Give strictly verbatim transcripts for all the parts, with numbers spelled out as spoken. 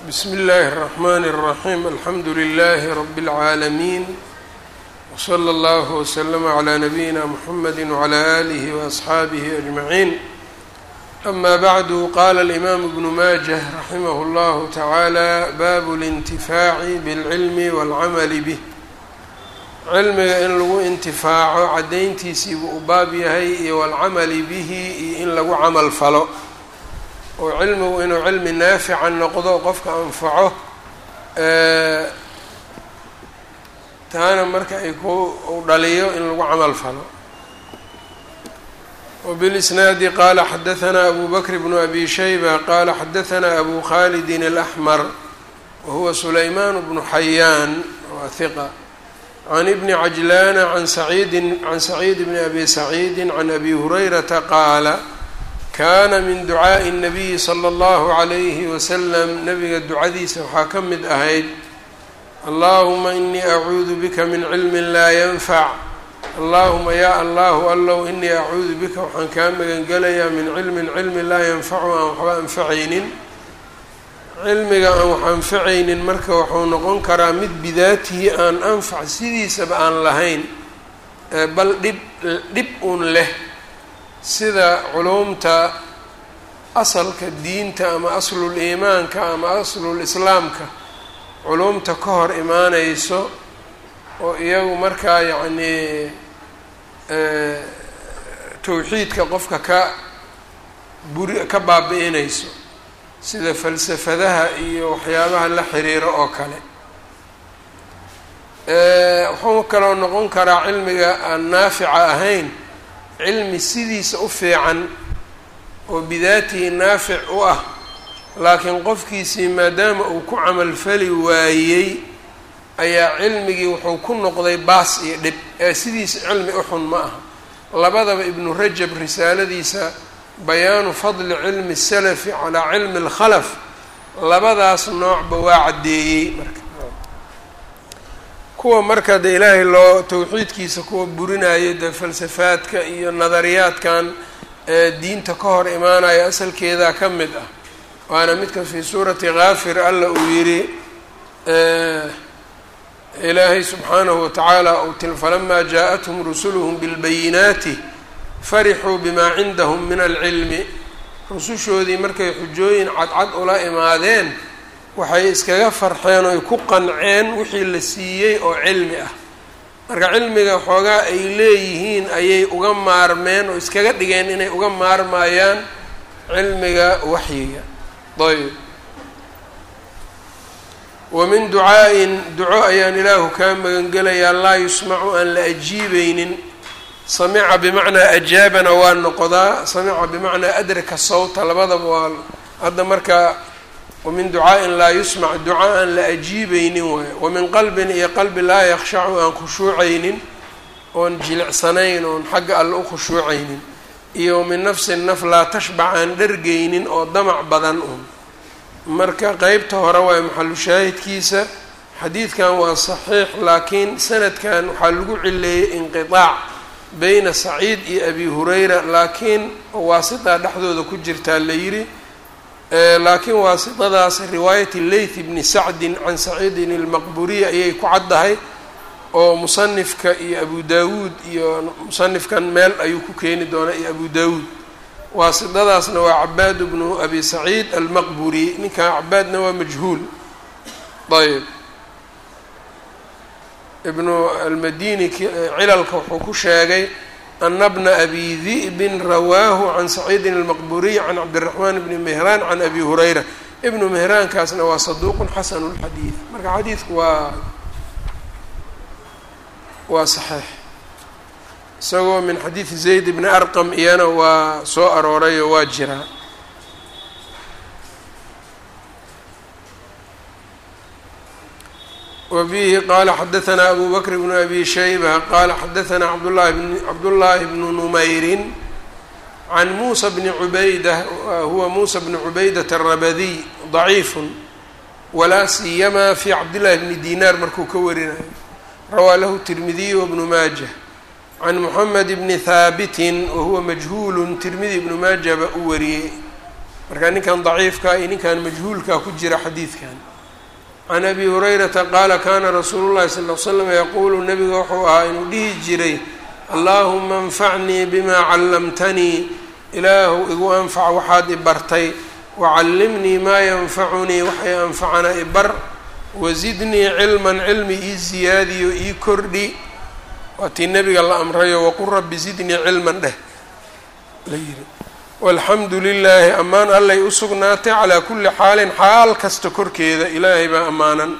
بsم الlh الرحmn الرحيم الحمd لله رب العاalمين وصلى الله وسلم على نبيina محمد وعلى آله وأصحاaبه أجمعين أما بعد qال الإmام بن ماجه رحimه الله تعالى bab الانتفاع بالعلم والcمل bه cilmiga in lagu intifaaco cadayntiisii buu u baab yahay iyo wاlcamli bihi iyo in lagu camal falo oo cilmigu inuu cilmi naafica noqdo qofka anfaco taana marka ay ku dhaliyo in lagu camal falo. وبالإسناad qala xadaثna أbu bكر بن أbي شhيبة qala xadaثna أbu khالد الأحmر وهuwa سlayman بن حyاn wa ثqة عن بن عجلان عن سعيد عن سعيد بن أbي سعيد عن أbي هريرةa qاala kaana min ducaaءi الnabiyi slى اllahu عalayhi wasalam nabiga ducadiisa waxaa ka mid ahayd allahuma inii acuudu bika min cilmi laa yanfac allahuma ya allahu allow inii acuudu bika waxaan kaa magangelayaa min cilmin cilmi laa yanfacu aan waxba anfacaynin. cilmiga aan wax anfacaynin marka wuxuu noqon karaa mid bidaatihi aan anfac sidiisaba aan lahayn bal dhib dhib un leh sida culuumta asalka diinta ama aslul iimaanka ama aslul islaamka culuumta ka hor imaaneyso oo iyagu markaa yacnii tawxiidka qofka ka buri ka baabi-inayso sida falsafadaha iyo waxyaabaha la xiriiro oo kale. wuxuu kaloo noqon karaa cilmiga aan naafica ahayn cilmi sidiisa u fiican oo bidaatihi naafic u ah laakiin qofkiisii maadaama uu ku camalfali waayey ayaa cilmigii wuxuu ku noqday baas iyo dhib ee sidiisa cilmi u xun ma aha. labadaba ibnu rajab risaaladiisa bayaanu fadli cilmi الsalafi calaa cilmi اlkhalaf labadaas noocba waa caddeeyey. marka kuwa marka de ilaahay loo tawxiidkiisa kuwa burinayo dee falsafaadka iyo nadariyaadkan ee diinta ka hor imaanaya asalkeedaa ka mid ah waana midka fii suurati kaafir alla uu yidhi ilaahay subxaanahu watacaala uu til falamaa jaa-athum rusuluhum bilbayinaati farixuu bimaa cindahum min alcilmi rusushoodii markay xujooyin cadcad ula imaadeen waxay iskaga farxeen oy ku qanceen wixii la siiyey oo cilmi ah. marka cilmiga xoogaa ay leeyihiin ayay uga maarmeen oo iskaga dhigeen inay uga maarmayaan cilmiga waxyiga. ayb wa min ducaa-in duco ayaan ilaahu kaa magangelayaa laa yusmacu aan la ajiibeynin. samica bimacnaa ajaabana waa noqdaa, samica bimacnaa adraka sawta, labadaba waa hadda markaa wamin ducaa-in laa yusmac duca aan la ajiibeynin waayo. wamin qalbin iyo qalbi laa yakhshacu aan khushuucaynin oon jilicsanayn oon xagga alle u khushuucaynin iyo min nafsin naf laa tashbac aan dhargeynin oo damac badan un. marka qeybta hore waayo maxalu shaahidkiisa xadiidkan waa saxiix laakiin sanadkan waxaa lagu cileeyey inqiطaac beyna saciid iyo abi hurayra laakiin waasitaa dhexdooda ku jirtaa la yidhi laakiin waasitadaas riwaayati leyth bni sacdin can saciidin ilmaqburiya ayay ku caddahay oo musanifka iyo abu daawuud iyo musanifkan meel ayuu ku keeni doonaa iyo abu daawuud. waasitadaasna waa cabaad bnu abi saciid almaqburi, ninkan cabaadna waa majhuul. ayb ibnu almadini cilalka wuxuu ku sheegay ana bna abi di'bin rawaahu can saciidin almaqburiy can cabdiraxmaan bni mehraan can abi hurayra. ibnu mehraankaasna waa saduuqun xasanu lxadiid. marka xadiidku waa waa saxiix isagoo min xadiidi zayd bni arqam iyana waa soo aroorayoo waa jiraa. wbihi qala xadaثna abu bkr bn abi shayba qala xadaثna cabdالlahi bn cabdullaahi bnu numayrin can muusa bni cubaydah huwa muusa bni cubaydat الrabadiy ضaciif walaa siyama fi cabdillahi bni dinaar markuu ka warinayo. rawaa lahu tirmidiy wbnu maajah can muxamed bni haabitin wahuwa majhuul tirmidi ibnu maajah ba u wariyey marka ninkan daciifka iyo ninkan majhuulka ku jira xadiidkan. can abi hurayrata qaala kana rasuulu llahi sal l slam yaquulu nabiga wuxuu ahaa inuu dhihi jiray allahuma anfacnii bima callamtanii ilaahu igu anfac waxaad i bartay wacallimnii maa yanfacunii waxay anfacana i bar wasidnii cilman cilmi ii ziyaadiyo ii kordhi waa tii nabiga la amrayo waqul rabbi zidnii cilman dheh la yidhi. walxamdu lilaahi ammaan allay u sugnaatay calaa kulli xaalin xaal kasta korkeeda ilaahay baa ammaanan.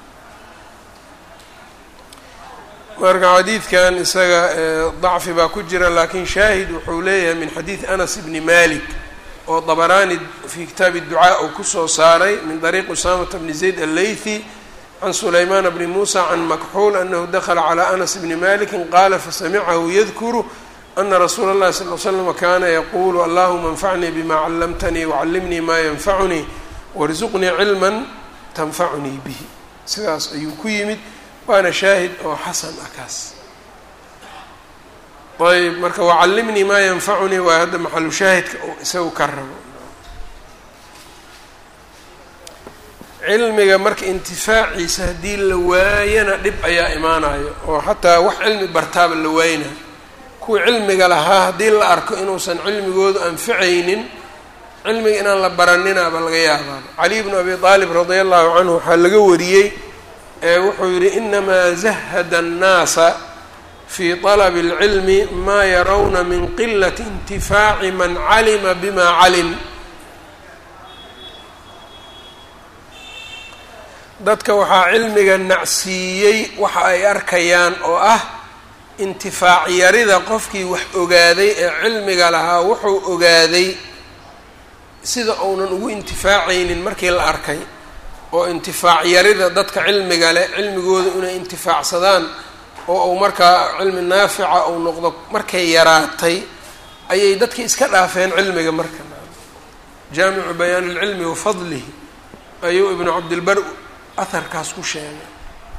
marka xadiidkan isaga dacfi baa ku jira laakiin shaahid wuxuu leeyahay min xadiid anas bni malik oo dabaraani fii kitaabi ducaa uu kusoo saaray min dariiqi usaamata bni zayd allaythi can sulaymaan bni muusa can makxuul anahu dakla calaa anas bni maliki qaala fasamicahu yadkuru ana rasuula اllahi sal l slm kana yaquulu allahuma anfacnii bima callamtanii wacallimnii maa yanfacunii warzuqnii cilma tanfacunii bihi. sidaas ayuu ku yimid waana shaahid oo xasan ah kaas. ayb marka wacallimnii maa yanfacunii waa hadda maxalu shaahidka oo isagu ka rabo. cilmiga marka intifaaciisa haddii la waayana dhib ayaa imaanayo oo xataa wax cilmi bartaaba la waayna. kuwa cilmiga lahaa haddii la arko inuusan cilmigoodu anficaynin cilmiga inaan la baraninaaba laga yaabaa. cali bnu abi aalib radia allahu canhu waxaa laga wariyey ee wuxuu yidhi inamaa zahada annaasa fii طalabi اlcilmi maa yarawna min qilati intifaaci man calima bima calim. dadka waxaa cilmiga nacsiiyey waxa ay arkayaan oo ah intifaac yarida qofkii wax ogaaday ee cilmiga lahaa wuxuu ogaaday sida uunan ugu intifaacaynin markii la arkay oo intifaac yarida dadka cilmiga leh cilmigooda inay intifaacsadaan oo uu markaa cilmi naafica uu noqdo markay yaraatay ayay dadkii iska dhaafeen cilmiga. marka jaamicu bayaan ilcilmi wa fadlihi ayuu ibnu cabdilbar aharkaas ku sheegay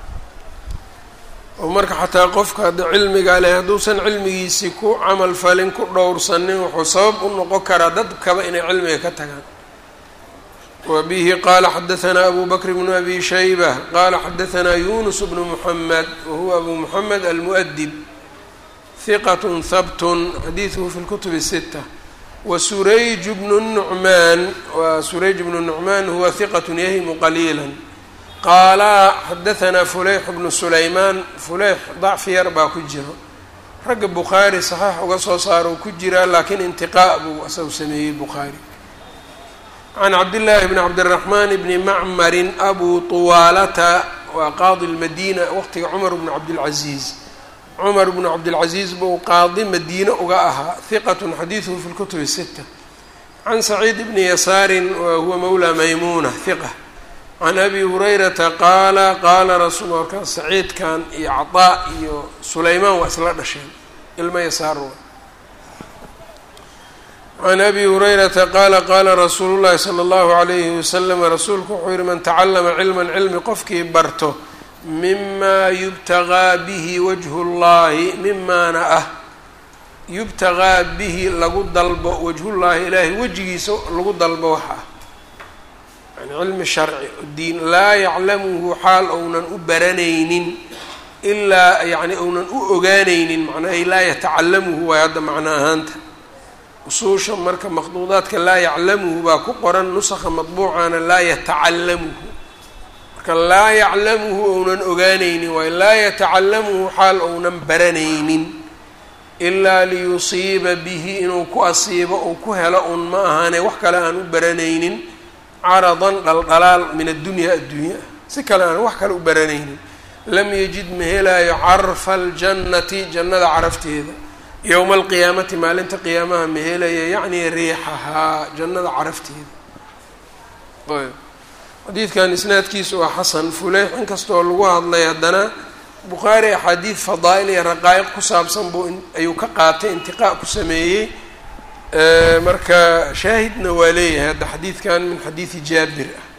oo marka xataa qofka hadda cilmiga leh hadduusan cilmigiisii ku camal falin ku dhowrsanin wuxuu sabab u noqon karaa dadkaba inay cilmiga ka tagaan. wa bihi qaala xadahanaa abu bakr bnu abi shayba qaala xadahanaa yunus bnu muxamed wahuwa abu muxamed almu'dib hiqat habtun xadiiduhu fi lkutub الsita wa surayj bnu nucmaan wa surayj bnu nucmaan huwa hiqat yahimu qaliila qaala xadahanaa fuleyx bnu sulaymaan fuleyx dacfi yar baa ku jiro ragga bukhaari saxiix uga soo saaro ku jiraa laakiin intiqaa buu asagu sameeyey bukhaari. can cabdillaahi bni cabdiraxmaan bni macmarin abu tuwaalata waa qaadi lmadiina waqtiga cumar bnu cabdilcaziiz cumar bnu cabdilcaziiz buu qaadi madiine uga ahaa hiqatun xadiiduhu fi lkutubi الsita. can saciid bni yasaarin wa huwa mawla maymuuna hiqa can abi hurayrata qaala qaala rasuul markaa saciidkan iyo caطaa iyo sulaymaan waa isla dhasheen ilma yasaar wa. can abi hurayrata qaala qaala rasuulu llahi sala allahu alayhi wasalam rasuulku wuxuu yihi man tacallama cilman cilmi qofkii barto mimaa yubtagaa bihi wajhu llahi mimaana ah yubtagaa bihi lagu dalbo wajhullaahi ilaahay wejigiisa lagu dalbo waxa ah yani cilmi sharci diin laa yaclamuhu xaal ounan u baranaynin ilaa yani ounan u ogaanaynin macnaha laa yatacalamuhu waay hadda macno ahaanta usuusha marka makhduudaadka laa yaclamuhu baa ku qoran nusakha madbuucana laa yatacalamuhu marka laa yaclamuhu ounan ogaanaynin waayo laa yatacalamuhu xaal ounan baranaynin ilaa liyusiiba bihi inuu ku asiibo ou ku helo un ma ahaane wax kale aan u baranaynin caradan dhaldhalaal min addunyaa addunya si kale aan wax kale u baranaynin lam yajid ma helaayo carfa aljannati jannada carafteeda yowma alqiyaamati maalinta qiyaamaha ma helaya yacni riixahaa jannada carafteeda. ayb xadiidkan isnaadkiisu waa xasan fuleyx inkastoo lagu hadlay haddana bukhaari axaadiid fadaa'il iyo raqaa'iq ku saabsan buu ayuu ka qaatay intiqaa ku sameeyey marka shaahidna waa leeyahay hadda xadiidkan min xadiidi jaabir ah.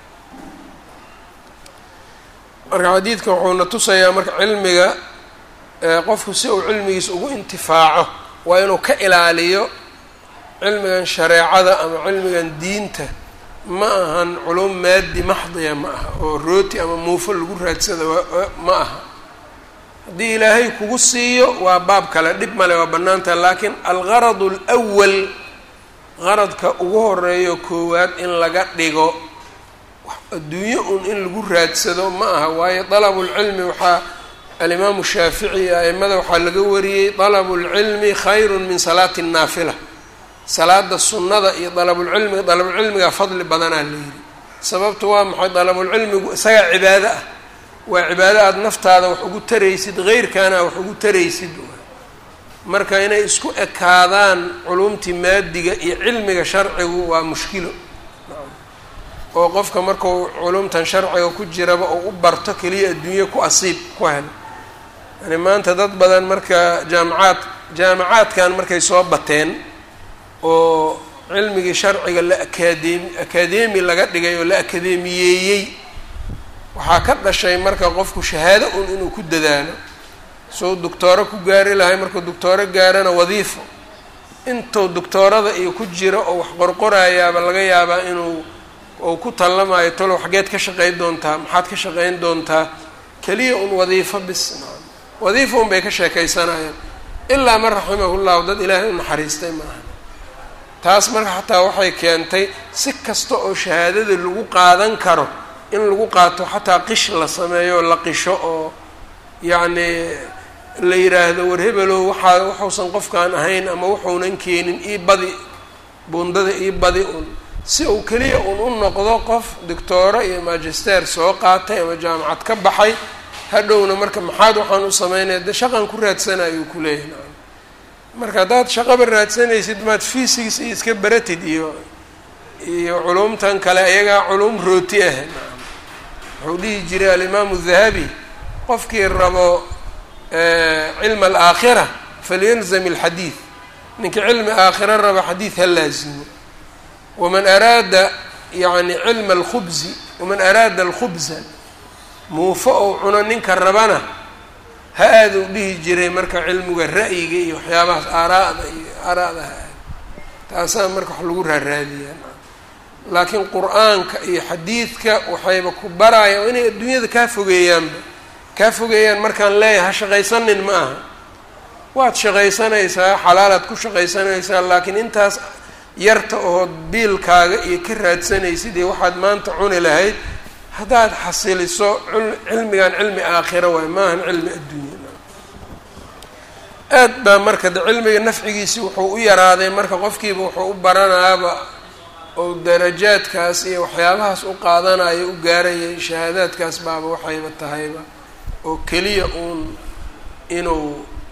marka xadiidka wuxuuna tusayaa marka cilmiga qofku si uu cilmigiisa ugu intifaaco waa inuu ka ilaaliyo cilmigan shareecada ama cilmigan diinta ma ahan culum maadi maxdiya ma aha oo rooti ama muufo lagu raadsada ma aha. haddii ilaahay kugu siiyo waa baab kale, dhib male, waa bannaantaha. laakiin algarad alwal, qaradka ugu horeeyo koowaad in laga dhigo adduunyo un in lagu raadsado ma aha. waayo dalabulcilmi waxaa alimaamu shaafici aimada waxaa laga wariyey dalabulcilmi khayrun min salaati naafila. salaada sunnada iyo dalabulcilmiga dalabulcilmiga fadli badanaa la yidhi. sababtu waa maxay? dalabulcilmigu isagaa cibaado ah, waa cibaado aada naftaada wax ugu taraysid, heyrkaana wax ugu taraysid. marka inay isku ekaadaan culumtii maadiga iyo cilmiga sharcigu waa mushkilo, oo qofka markuu culumtan sharciga ku jiraba oo u barto keliya adduunye ku asiib ku helo. yani maanta dad badan marka jaamacaad jaamacaadkan markay soo bateen oo cilmigii sharciga la akadeemi akadeemi laga dhigay oo la akadeemiyeeyey, waxaa ka dhashay marka qofku shahaado un inuu ku dadaalo soo doctooro ku gaari lahay. markuu doctooro gaarana wadiifo intuu doctoorada iyo ku jiro oo wax qorqorayaaba laga yaabaa inuu oo ku tallamayo talow xageed ka shaqayn doontaa, maxaad ka shaqayn doontaa, keliya un wadiifo bis. wadiifo un bay ka sheekaysanayaan ilaa man raximahullahu, dad ilaahay u naxariistay maaha. taas marka xataa waxay keentay si kasta oo shahaadada lagu qaadan karo in lagu qaato xataa qish la sameeyo, la qisho oo yacni la yidhaahdo war hebelow waxaa waxuusan qofkaan ahayn ama wuxuunan keenin ii badi bundada ii badi un, si uu keliya un u noqdo qof doctooro iyo magister soo qaatay ama jaamacad ka baxay. hadhowna marka maxaad waxaan u sameynaya de shaqan ku raadsanayo ku leeyahay. marka haddaad shaqaba raadsanaysid maad physics iyo iska baratid iyo iyo culumtan kale iyagaa culum rooti ah. wuxuu dhihi jiray alimaamu dahabi qofkii rabo cilma alaakhira falyalzam alxadiid, ninka cilmi aakhira raba xadiid ha laazimo. waman araada yani cilma alkhubzi waman araada alkhubza, muufo ou cuno ninka rabana ha aada u dhihi jiray marka cilmiga ra'yiga iyo waxyaabahaas aaraada iyo aaraada ha aad. taasaa marka wax lagu raaraadiyaa. laakiin qur-aanka iyo xadiidka waxayba ku barayaan inay adduunyada kaa fogeeyaanba kaa fogeeyaan. markaan leeyahay ha shaqaysanin ma aha, waad shaqaysanaysaa, xalaalaad ku shaqaysanaysaa, laakiin intaas yarta ood biilkaaga iyo ka raadsanaysid iyo waxaad maanta cuni lahayd haddaad xasiliso cilmigan cilmi aakhira waay, maahan cilmi adduunya. aad baa marka de cilmiga nafcigiisi wuxuu u yaraaday marka qofkiiba wuxuu u baranaaba oo darajaadkaas iyo waxyaabahaas u qaadanayo u gaarayay, shahaadaadkaas baaba waxayba tahayba oo keliya uun inuu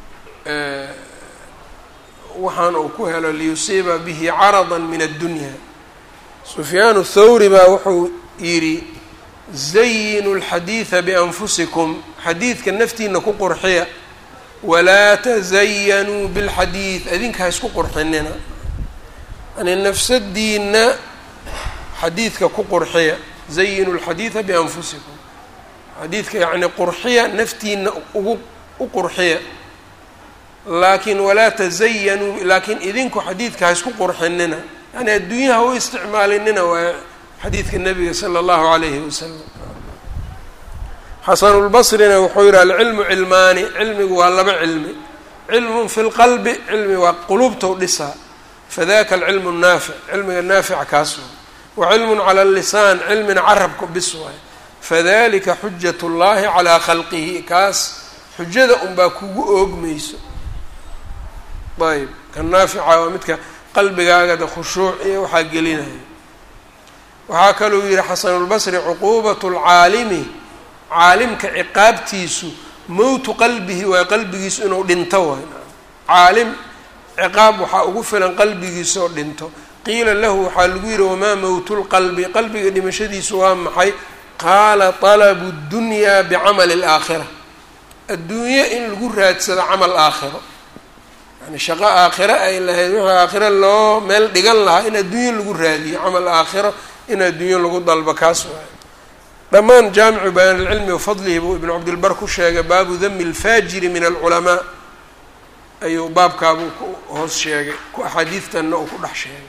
waxaan uu ku helo liyusiiba bihi caradan min addunya. sufyaan thawri baa wuxuu yidhi zayinu lxadiida bianfusikum, xadiidka naftiina ku qurxiya, walaa tazayanuu bilxadiid, adinka ha isku qurxinina. yani nafsadiina xadiidka ku qurxiya, zayinu lxadiida bianfusikum, xadiidka yacni qurxiya, naftiina ugu u qurxiya. laakiin walaa tazayanuu, laakiin idinku xadiidka ha isku qurxinina, yani adduunyaha u isticmaalinina waa xadiidka nabiga sala allahu calayhi wasalam. xasanulbasrina wuxuu yihi alcilmu cilmaani, cilmigu waa laba cilmi, cilmun fi lqalbi, cilmi waa qulubtou dhisaa, fadaka alcilmu naafic, cilmiga naafica kaas wa cilmun cala lisaan, cilmina carabka bis waay, fadalika xujat llahi calaa khalqihi, kaas xujada unbaa kugu oogmayso. ayb kan naafica waa midka qalbigaagada khushuuc iyo waxaa gelinaya. waxaa kaluu yihi xasanulbasri cuquubatu lcaalimi, caalimka ciqaabtiisu mowtu qalbihi waa qalbigiisu inuu dhinto waay. caalim ciqaab waxaa ugu filan qalbigiisoo dhinto. qiila lahu waxaa lagu yihi wamaa mowtu lqalbi, qalbiga dhimashadiisu waa maxay? qaala talabu ddunyaa bicamali alaakhira, adduunye in lagu raadsado camal aakhiro, yani shaqo aakhiro ay lahayd wixii aakhiro loo meel dhigan lahaa in adduunye lagu raadiyo, camal aakhiro in adduunye lagu dalbo, kaas waayo. dhammaan jaamicu bayaan alcilmi wafadlihi buu ibnu cabdilbar ku sheegay baabu dami alfaajiri min alculamaa, ayuu baabkaabuu ku hoos sheegay ku axaadiidtanna uu ku dhex sheegay.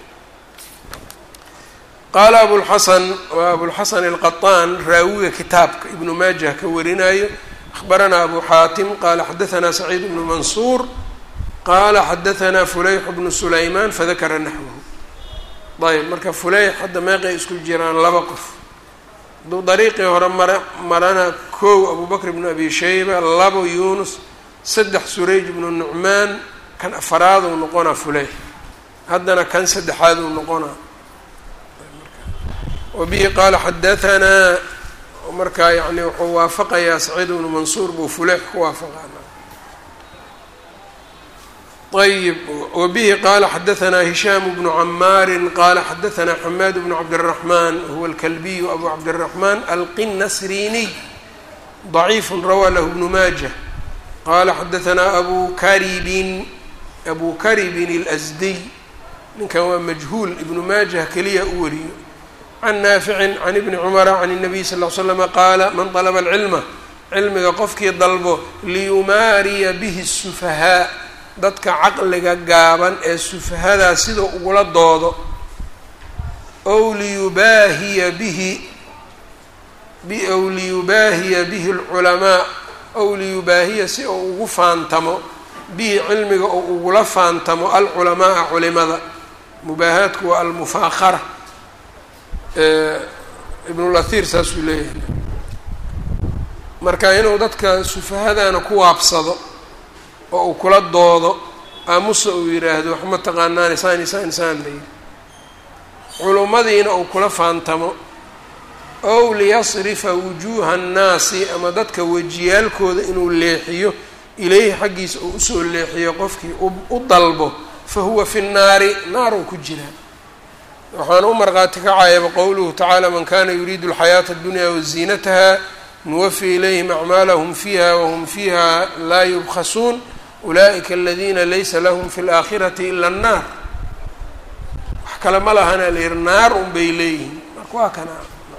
qaala abulxasan waa abulxasan alqaطaan raawiga kitaabka ibnu maajah ka warinayo akhbaranaa abu xaatim qaala xadaanaa saciid bnu mansuur qaala xadaanaa fulayx bnu sulaymaan fadakara naxwahu. ayb marka fulayx hadda meeqay isku jiraan laba qof. hadduu dariiqii hore mara marana kow abu bakr bnu abi shayba, labo yunus, saddex surayj bnu nucmaan, kan afaraaduu noqonaa fulayx, haddana kan saddexaaduu noqonaa. wabihi qaala xadaanaa markaa yani wuxuu waafaqayaa saciid bnu mansuur buu fulayx ku waafaqaa. ayb wabihi qaala xadaanaa hishaam bnu camaarin qaala xadaanaa xamaad bnu cabdiraxmaan huwa alkalbiyu abu cabdiraxmaan alqinasriniy ضaciif rawaa lahu bnu maajah qaala xadaanaa abu karibin abu karibin اlasdiy ninkan waa majhuul ibnu maajah keliya u wariyo can naaficin can ibni cumara can الnabiy sal ll slama qaala man طalaba alcilma cilmiga qofkii dalbo liyumaariya bihi الsufahaa dadka caqliga gaaban ee sufahadaa sida ugula doodo ow liyubaahiya bihi ow liyubaahiya bihi alculamaa ow liyubaahiya si uu ugu faantamo bihi cilmiga oo ugula faantamo alculamaaa culimada. mubaahaadku waa almufaakara. ibnulahir saasuu leeyahay marka inuu dadka sufahadana ku waabsado oo uu kula doodo aamusa uu yidhaahdo wax ma taqaanaan isaan isaan isaan la yidhi culummadiina uu kula faantamo ow liyasrifa wujuuha annaasi ama dadka wejiyaalkooda inuu leexiyo ilayhi xaggiisa uu usoo leexiyo qofkii u dalbo fa huwa fi nnaari naaruu ku jiraa. waxaana u marqaati kacayaba qowluhu tacaala man kana yuriidu alxayaata addunya waziinataha nuwafi ilayhim acmaalahum fiiha wahum fiiha laa yubkhasuun ulaa'ika aladiina laysa lahum fi laakhirati ila annaar. wax kale ma lahana la yihi naar un bay leeyihiin. marka waa kana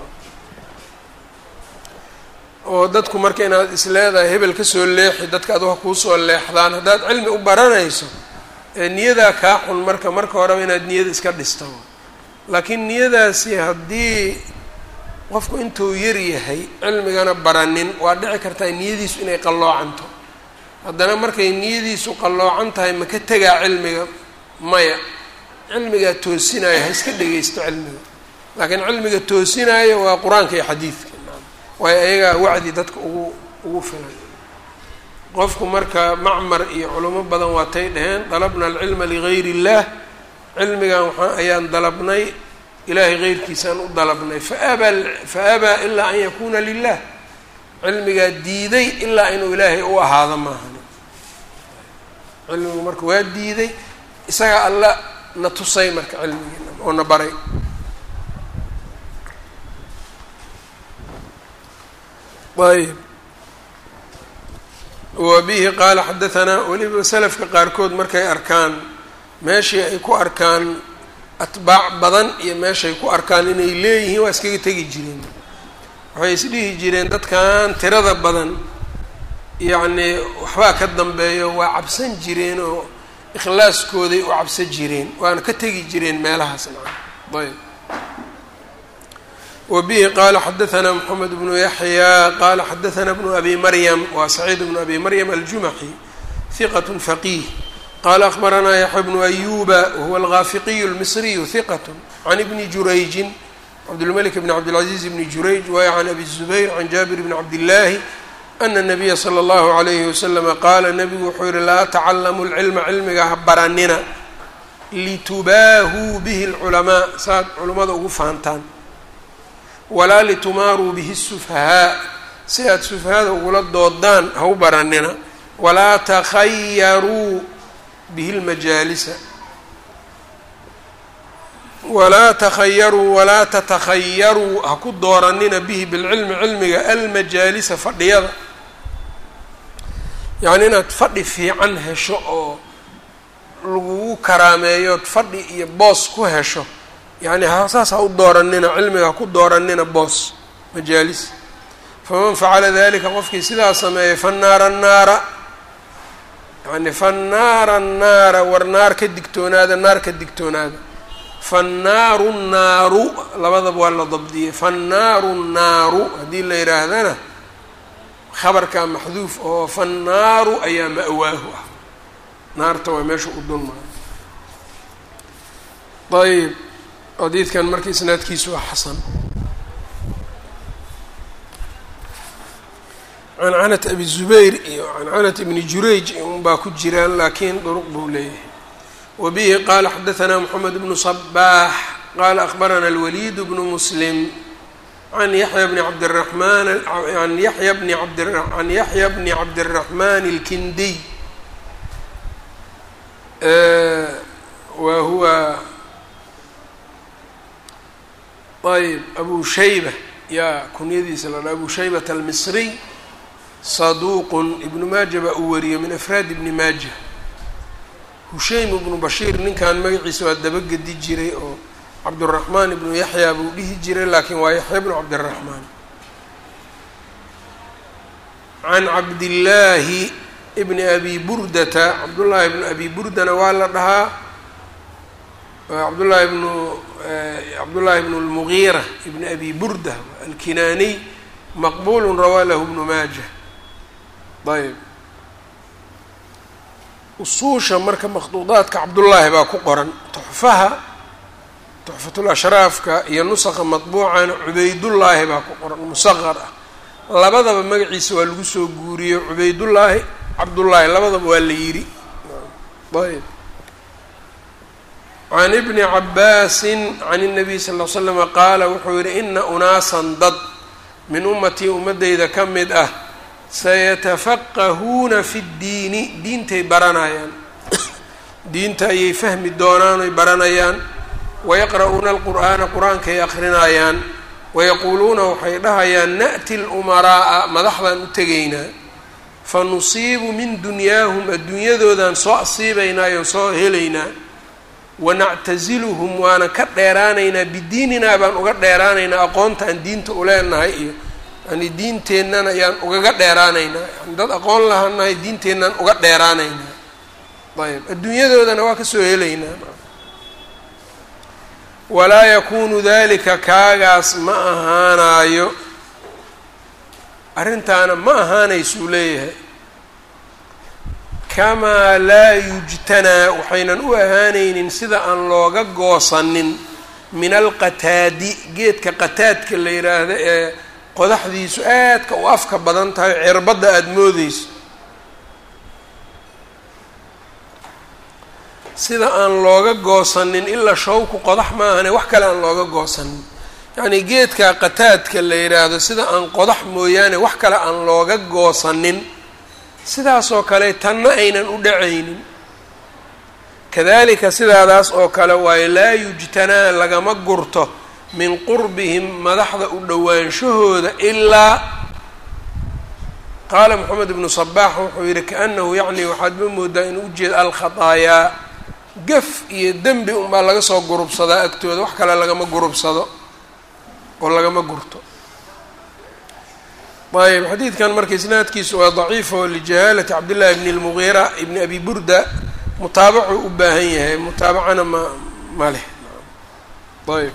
oo dadku marka inaad is leedahay hebel ka soo leexi dadka ad wax kuusoo leexdaan haddaad cilmi u baranayso ee niyadaa kaa xun marka marka horeba inaad niyada iska dhisto. laakiin niyadaasi haddii qofku intuu yar yahay cilmigana baranin waa dhici kartaa niyadiisu inay qalloocanto. haddana markay niyadiisu qalloocan tahay ma ka tegaa cilmiga? maya, cilmigaa toosinaayo ha iska dhegaysto cilmiga. laakiin cilmiga toosinaayo waa qur-aanka iyo xadiidka, waayo ayagaa wacdi dadka ugu ugu filan. qofku marka macmar iyo culamo badan waatay dhaheen dalabna alcilma ligayri اllah, cilmigan waxaa ayaan dalabnay ilaahay keyrkiisaan u dalabnay faabaa faabaa ilaa an yakuna lilah. cilmigaa diiday ilaa inuu ilaahay u ahaado maahani. cilmigu marka waa diiday isaga alla na tusay marka cilmigiina oo na baray. ayb wabihi qaala xadaanaa weliba salafka qaarkood markay arkaan meeshii ay ku arkaan atbaac badan iyo meeshay ku arkaan inay leeyihiin waa iskaga tegi jireen. waxay isdhihi jireen dadkan tirada badan yacnii waxbaa ka dambeeyo waa cabsan jireen oo ikhlaaskooday u cabsan jireen waana ka tegi jireen meelahaas naca. ayb wabihi qaala xadaanaa moxamed bnu yaxyaa qaala xadaanaa bnu abi maryam waa saciid bnu abi maryam aljumaxi hiqat faqiih qala akbaranaa yaxya bnu ayuba wahuwa algaafiqiyu almisriyu hiqat can ibni jurayjin cabdilmalik bn cabdilcaziiz bni jurayj waaya can abi zubayr can jaabir bni cabdillaahi ana nabiya sala allahu alayhi wasalama qaala nabigu wuxuu yihi laa tacallamu lcilma cilmiga ha baranina litubaahuu bihi lculamaa saad culummada ugu fahantaan walaa litumaaruu bihi sufhahaa si aad sufahada ugula doodaan ha u baranina walaa takhayaruu bihi lmajaalisa walaa takhayaruu walaa tatakhayaruu ha ku dooranina bihi bilcilmi cilmiga almajaalisa fadhiyada yacni inaad fadhi fiican hesho oo lagugu karaameeyood fadhi iyo boos ku hesho yacni saas ha u dooranina cilmiga ha ku dooranina boos majaalis faman facala dalika qofkii sidaa sameeyay fannaara naara yani fannaara annaara war naar ka digtoonaada naar ka digtoonaada fannaaru nnaaru labadaba waa la dabdiyey fannaaru nnaaru haddii la yidhaahdana khabarkaa maxduuf oo fannaaru ayaa ma'waahu ah naarta waa meesha u dulmaayo ayb xadiidkan marka isnaadkiisu waa xasan cancanat abi zubayr iyo cancanat ibni jurayj unbaa ku jiraan laakiin duruq buu leeyahay wabihi qaala xadahanaa moxamed bnu صbaax qaala akbarana alwaliid bnu muslim can yaxya bni cabdiraxmaan an yaya bni abd can yaxya bni cabdiraxmaan اlkindiy wa huwa ayb abu shayba yaa kunyadiisa la dhaa abu shaybata almisriy saduuqun ibnu maaja baa uu wariyey min afraad ibni maaja hushaym ibnu bashiir ninkan magaciisa waa dabagedi jiray oo cabduraxmaan ibnu yaxya buu dhihi jiray laakiin waa yaxya bnu cabdiraxmaan can cabdillaahi ibni abi burdata cabdullaahi bnu abi burdana waa la dhahaa cabdullaahi bnu cabdullaahi bnu lmugiira ibni abi burda alkinaaniy maqbulu rawaa lahu bnu maaja ayb usuusha marka makhduudaadka cabdullaahi baa ku qoran tuxfaha tuxfatul ashraafka iyo nusaqa matbuucana cubaydullaahi baa ku qoran musaqar ah labadaba magaciisa waa lagu soo guuriyey cubaydullaahi cabdullaahi labadaba waa la yidhi ayb can ibni cabaasin can الnabiy sal ll ly slama qaala wuxuu yihi ina unaasan dad min ummatii ummadeyda ka mid ah sayatafaqahuuna fi ddiini diintay baranayaan diinta ayay fahmi doonaan oy baranayaan wayaqra'uuna alqur'aana qur-aankay akrinayaan wayaquuluuna waxay dhahayaan na'ti lumaraa'a madaxdaan u tegaynaa fanusiibu min dunyaahum adduunyadoodan soo asiibaynaayo soo helaynaa wanactasiluhum waana ka dheeraanaynaa bidiininaa baan uga dheeraanaynaa aqoonta aan diinta uleenahay iyo yani diinteennana ayaan ugaga dheeraanaynaa yani dad aqoon lahanahay diinteennaan uga dheeraanaynaa ayb adduunyadoodana waa kasoo helaynaa walaa yakunu dalika kaagaas ma ahaanaayo arrintaana ma ahaanaysuu leeyahay kamaa laa yujtanaa waxaynan u ahaanaynin sida aan looga goosanin min alqataadi geedka qataadka la yidhaahdo ee qodaxdiisu aadka u afka badan tahay cirbadda aada moodeyso sida aan looga goosanin ilaa shawku qodax maahane wax kale aan looga goosanin yacnii geedka qataadka la yidhaahdo sida aan qodax mooyaane wax kale aan looga goosanin sidaasoo kale tanna aynan u dhacaynin kadalika sidaadaas oo kale waayo laa yujtanaa lagama gurto min qurbihim madaxda u dhowaanshahooda ilaa qaala moxamed ibnu sabaax wuxuu yihi kaanahu yacni waxaad ma moodaa inuu ujeeda alkhataayaa gaf iyo dembi unbaa laga soo gurubsadaa agtooda wax kale lagama gurubsado oo lagama gurto ayb xadiidkan marka isnaadkiisu waa daciif oo lijahaalati cabdillaahi bni lmugiira ibni abi burda mutaabacuu u baahan yahay mutaabacana ma ma leh ayb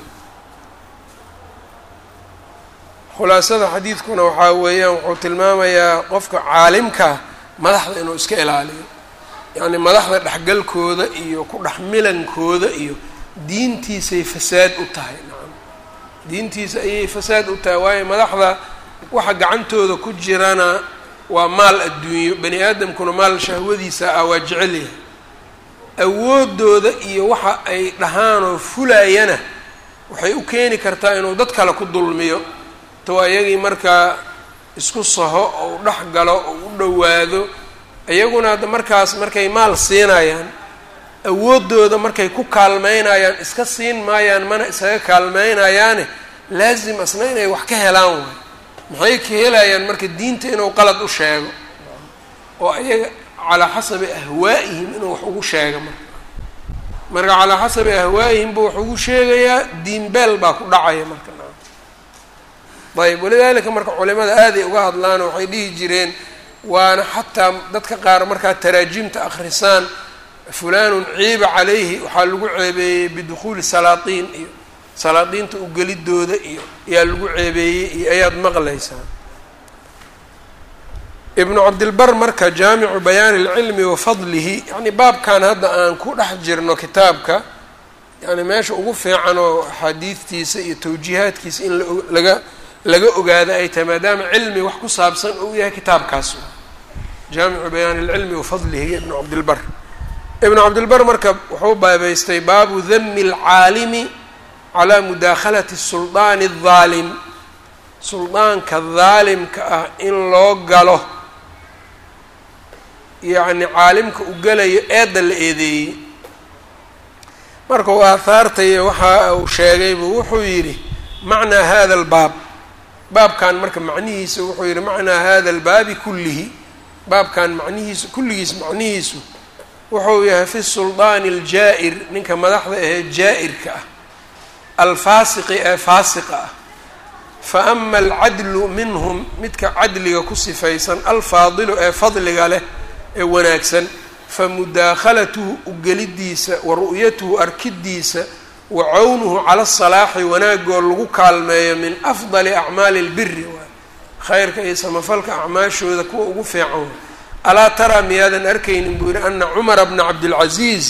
khulaasada xadiidkuna waxaa weeyaan wuxuu tilmaamayaa qofka caalimka madaxda inuu iska ilaaliyo yacni madaxda dhexgalkooda iyo ku dhexmilankooda iyo diintiisay fasaad u tahay nacam diintiisa ayay fasaad u tahay waayo madaxda waxa gacantooda ku jirana waa maal adduunyo bani aadamkuna maal shahwadiisa ah waa jecel yahay awoodooda iyo waxa ay dhahaanoo fulayana waxay u keeni kartaa inuu dad kale ku dulmiyo to ayagii markaa isku saho oo u dhex galo oo u dhowaado iyaguna hadda markaas markay maal siinayaan awoodooda markay ku kaalmeynayaan iska siin maayaan mana isaga kaalmeynayaane laazim asna inay wax ka helaan waay maxay ka helayaan marka diinta inuu qalad u sheego oo ayaga calaa xasabi ahwaa'ihim inuu wax ugu sheego marka marka calaa xasabi ahwaa'ihim buu wax ugu sheegayaa diin beel baa ku dhacaya marka ayb walidaalika marka culimada aaday uga hadlaan waxay dhihi jireen waana xataa dadka qaar markaa taraajimta akhrisaan fulanun ciiba calayhi waxaa lagu ceebeeyey bidukhuuli salaatiin iyo salaadiinta ugelidooda iyo ayaa lagu ceebeeyey iyo ayaad maqlaysaa. ibnu cabdilbar marka jaamicu bayaani اlcilmi wa fadlihi yani baabkan hadda aan ku dhex jirno kitaabka yani meesha ugu fiican oo axaadiidtiisa iyo tawjiihaadkiisa in laga laga ogaado ay tahay maadaama cilmi wax ku saabsan uu yahay kitaabkaas jaamicu bayaani اlcilmi wa fadlihi ibnu cabdilbar. ibnu cabdilbar marka wuxuu baabeystay baabu dami اlcaalimi calaa mudaakhalati suldaani الdaalim, suldaanka daalimka ah in loo galo yacni caalimka u gelayo eedda la eedeeyey. marka uu aahaartay waxa uu sheegay buu wuxuu yidhi macnaa hada albaab, baabkan marka macnihiisa wuxuu yidhi macnaa hada albaabi kullihi, baabkan macnihiisu kulligiis macnihiisu wuxuu yahay fi suldaani aljaa'ir, ninka madaxda ahee jaa'irka ah, alfaasiqi ee faasiqa ah. fa ama alcadlu minhum, midka cadliga ku sifaysan, alfaadilu ee fadliga leh ee wanaagsan, fa mudaakhalatuhu ugelidiisa wa ru'yatuhu arkidiisa wa cawnuhu cala asalaaxi wanaagoo lagu kaalmeeyo min afdali acmaali lbiri waay khayrka iyo samafalka acmaashooda kuwa ugu fiican way. alaa taraa miyaadan arkaynin buu yihi ana cumara bna cabdilcaziiz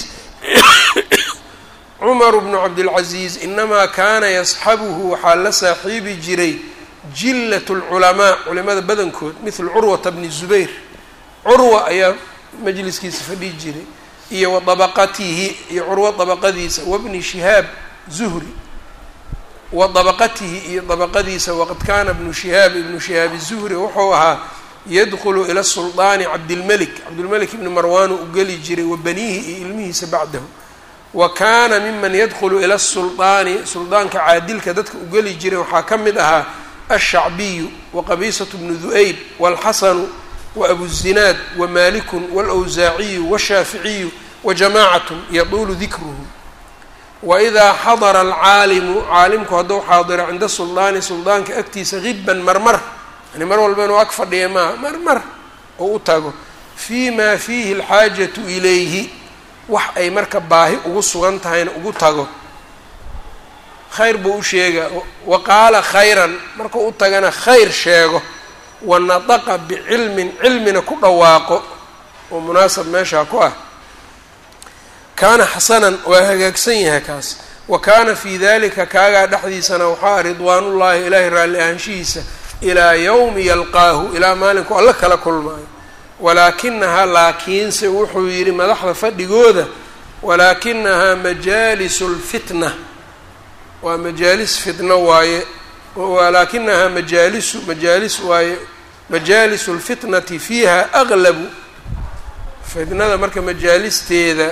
cumar bnu cabdilcaziiz inamaa kaana yasxabuhu waxaa la saaxiibi jiray jillat lculamaa, culimada badankood, mithlu curwata bni zubayr, curwa ayaa majliskiisa fadhihi jiray, iyo wa dabaqatihi, iyo curwo dabaqadiisa, wabni shihaab zuhri wa dabaqatihi, iyo dabaqadiisa. waqad kaana ibnu shihaab ibnu shihaab zuhri wuxuu ahaa yadkhulu ila suldaani cabdilmelik, cabdilmelik ibni marwaanu u geli jiray, wa baniihi iyo ilmihiisa bacdahu. wa kaana miman yadkhulu ila suldaani, suldaanka caadilka dadka u geli jiray waxaa ka mid ahaa ashacbiyu wa qabiisatu bnu du'ayb waalxasanu wa abuzinaad wa maalikun waalawsaaciyu washaaficiyu wa jamaacatun yaduulu dikruhu. waidaa xadara alcaalimu, caalimku hadduu xaadiro cinda suldaani, suldaanka agtiisa hibban marmar, yani mar walba inuu ag fadhiya maaha, marmar oo u tago, fii maa fiihi alxaajatu ilayhi, wax ay marka baahi ugu sugan tahayna ugu tago, khayr buu u sheegaa. wa qaala khayran, markuu u tagana khayr sheego, wa nataqa bicilmin, cilmina ku dhawaaqo oo munaasab meeshaa ku ah, kaana xasanan waa hagaagsan yahay kaas. wa kaana fii dalika kaagaa dhexdiisana waxaa ridwaanullaahi ilaahay raalli ahaanshihiisa ilaa yowmi yalqaahu, ilaa maalinku alla kala kulmaayo. walaakinahaa laakiinse wuxuu yidhi madaxda fadhigooda, walaakinahaa majaalisu lfitna, waa majaalis fitno waaye, walaakinahaa majaalisu majaalis waaye, majaalisu lfitnati fiiha aglabu, fitnada marka majaalisteeda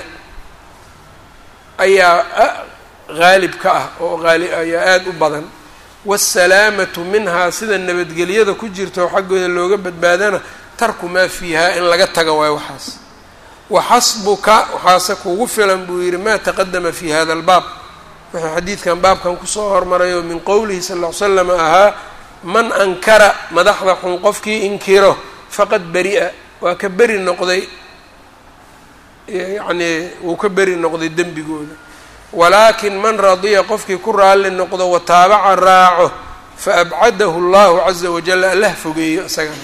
ayaa haalib ka ah oo aali ayaa aada u badan. waasalaamatu minhaa, sida nabadgelyada ku jirto xaggooda looga badbaadana tarku maa fiihaa, in laga taga waayo waxaas. waxasbuka, waxaase kugu filan buu yidhi maa taqadama fi hada albaab, wuxuu xadiidkan baabkan kusoo hormarayo min qowlihi sal ll ly slam ahaa man ankara, madaxda xun qofkii inkiro, faqad beri'a, waa ka beri noqday, yacnii wuu ka beri noqday dembigooda. walaakin man radiya, qofkii ku raalli noqdo, wataabaca raaco, fa abcadahu allahu caza wajal, allah fogeeyo isagana.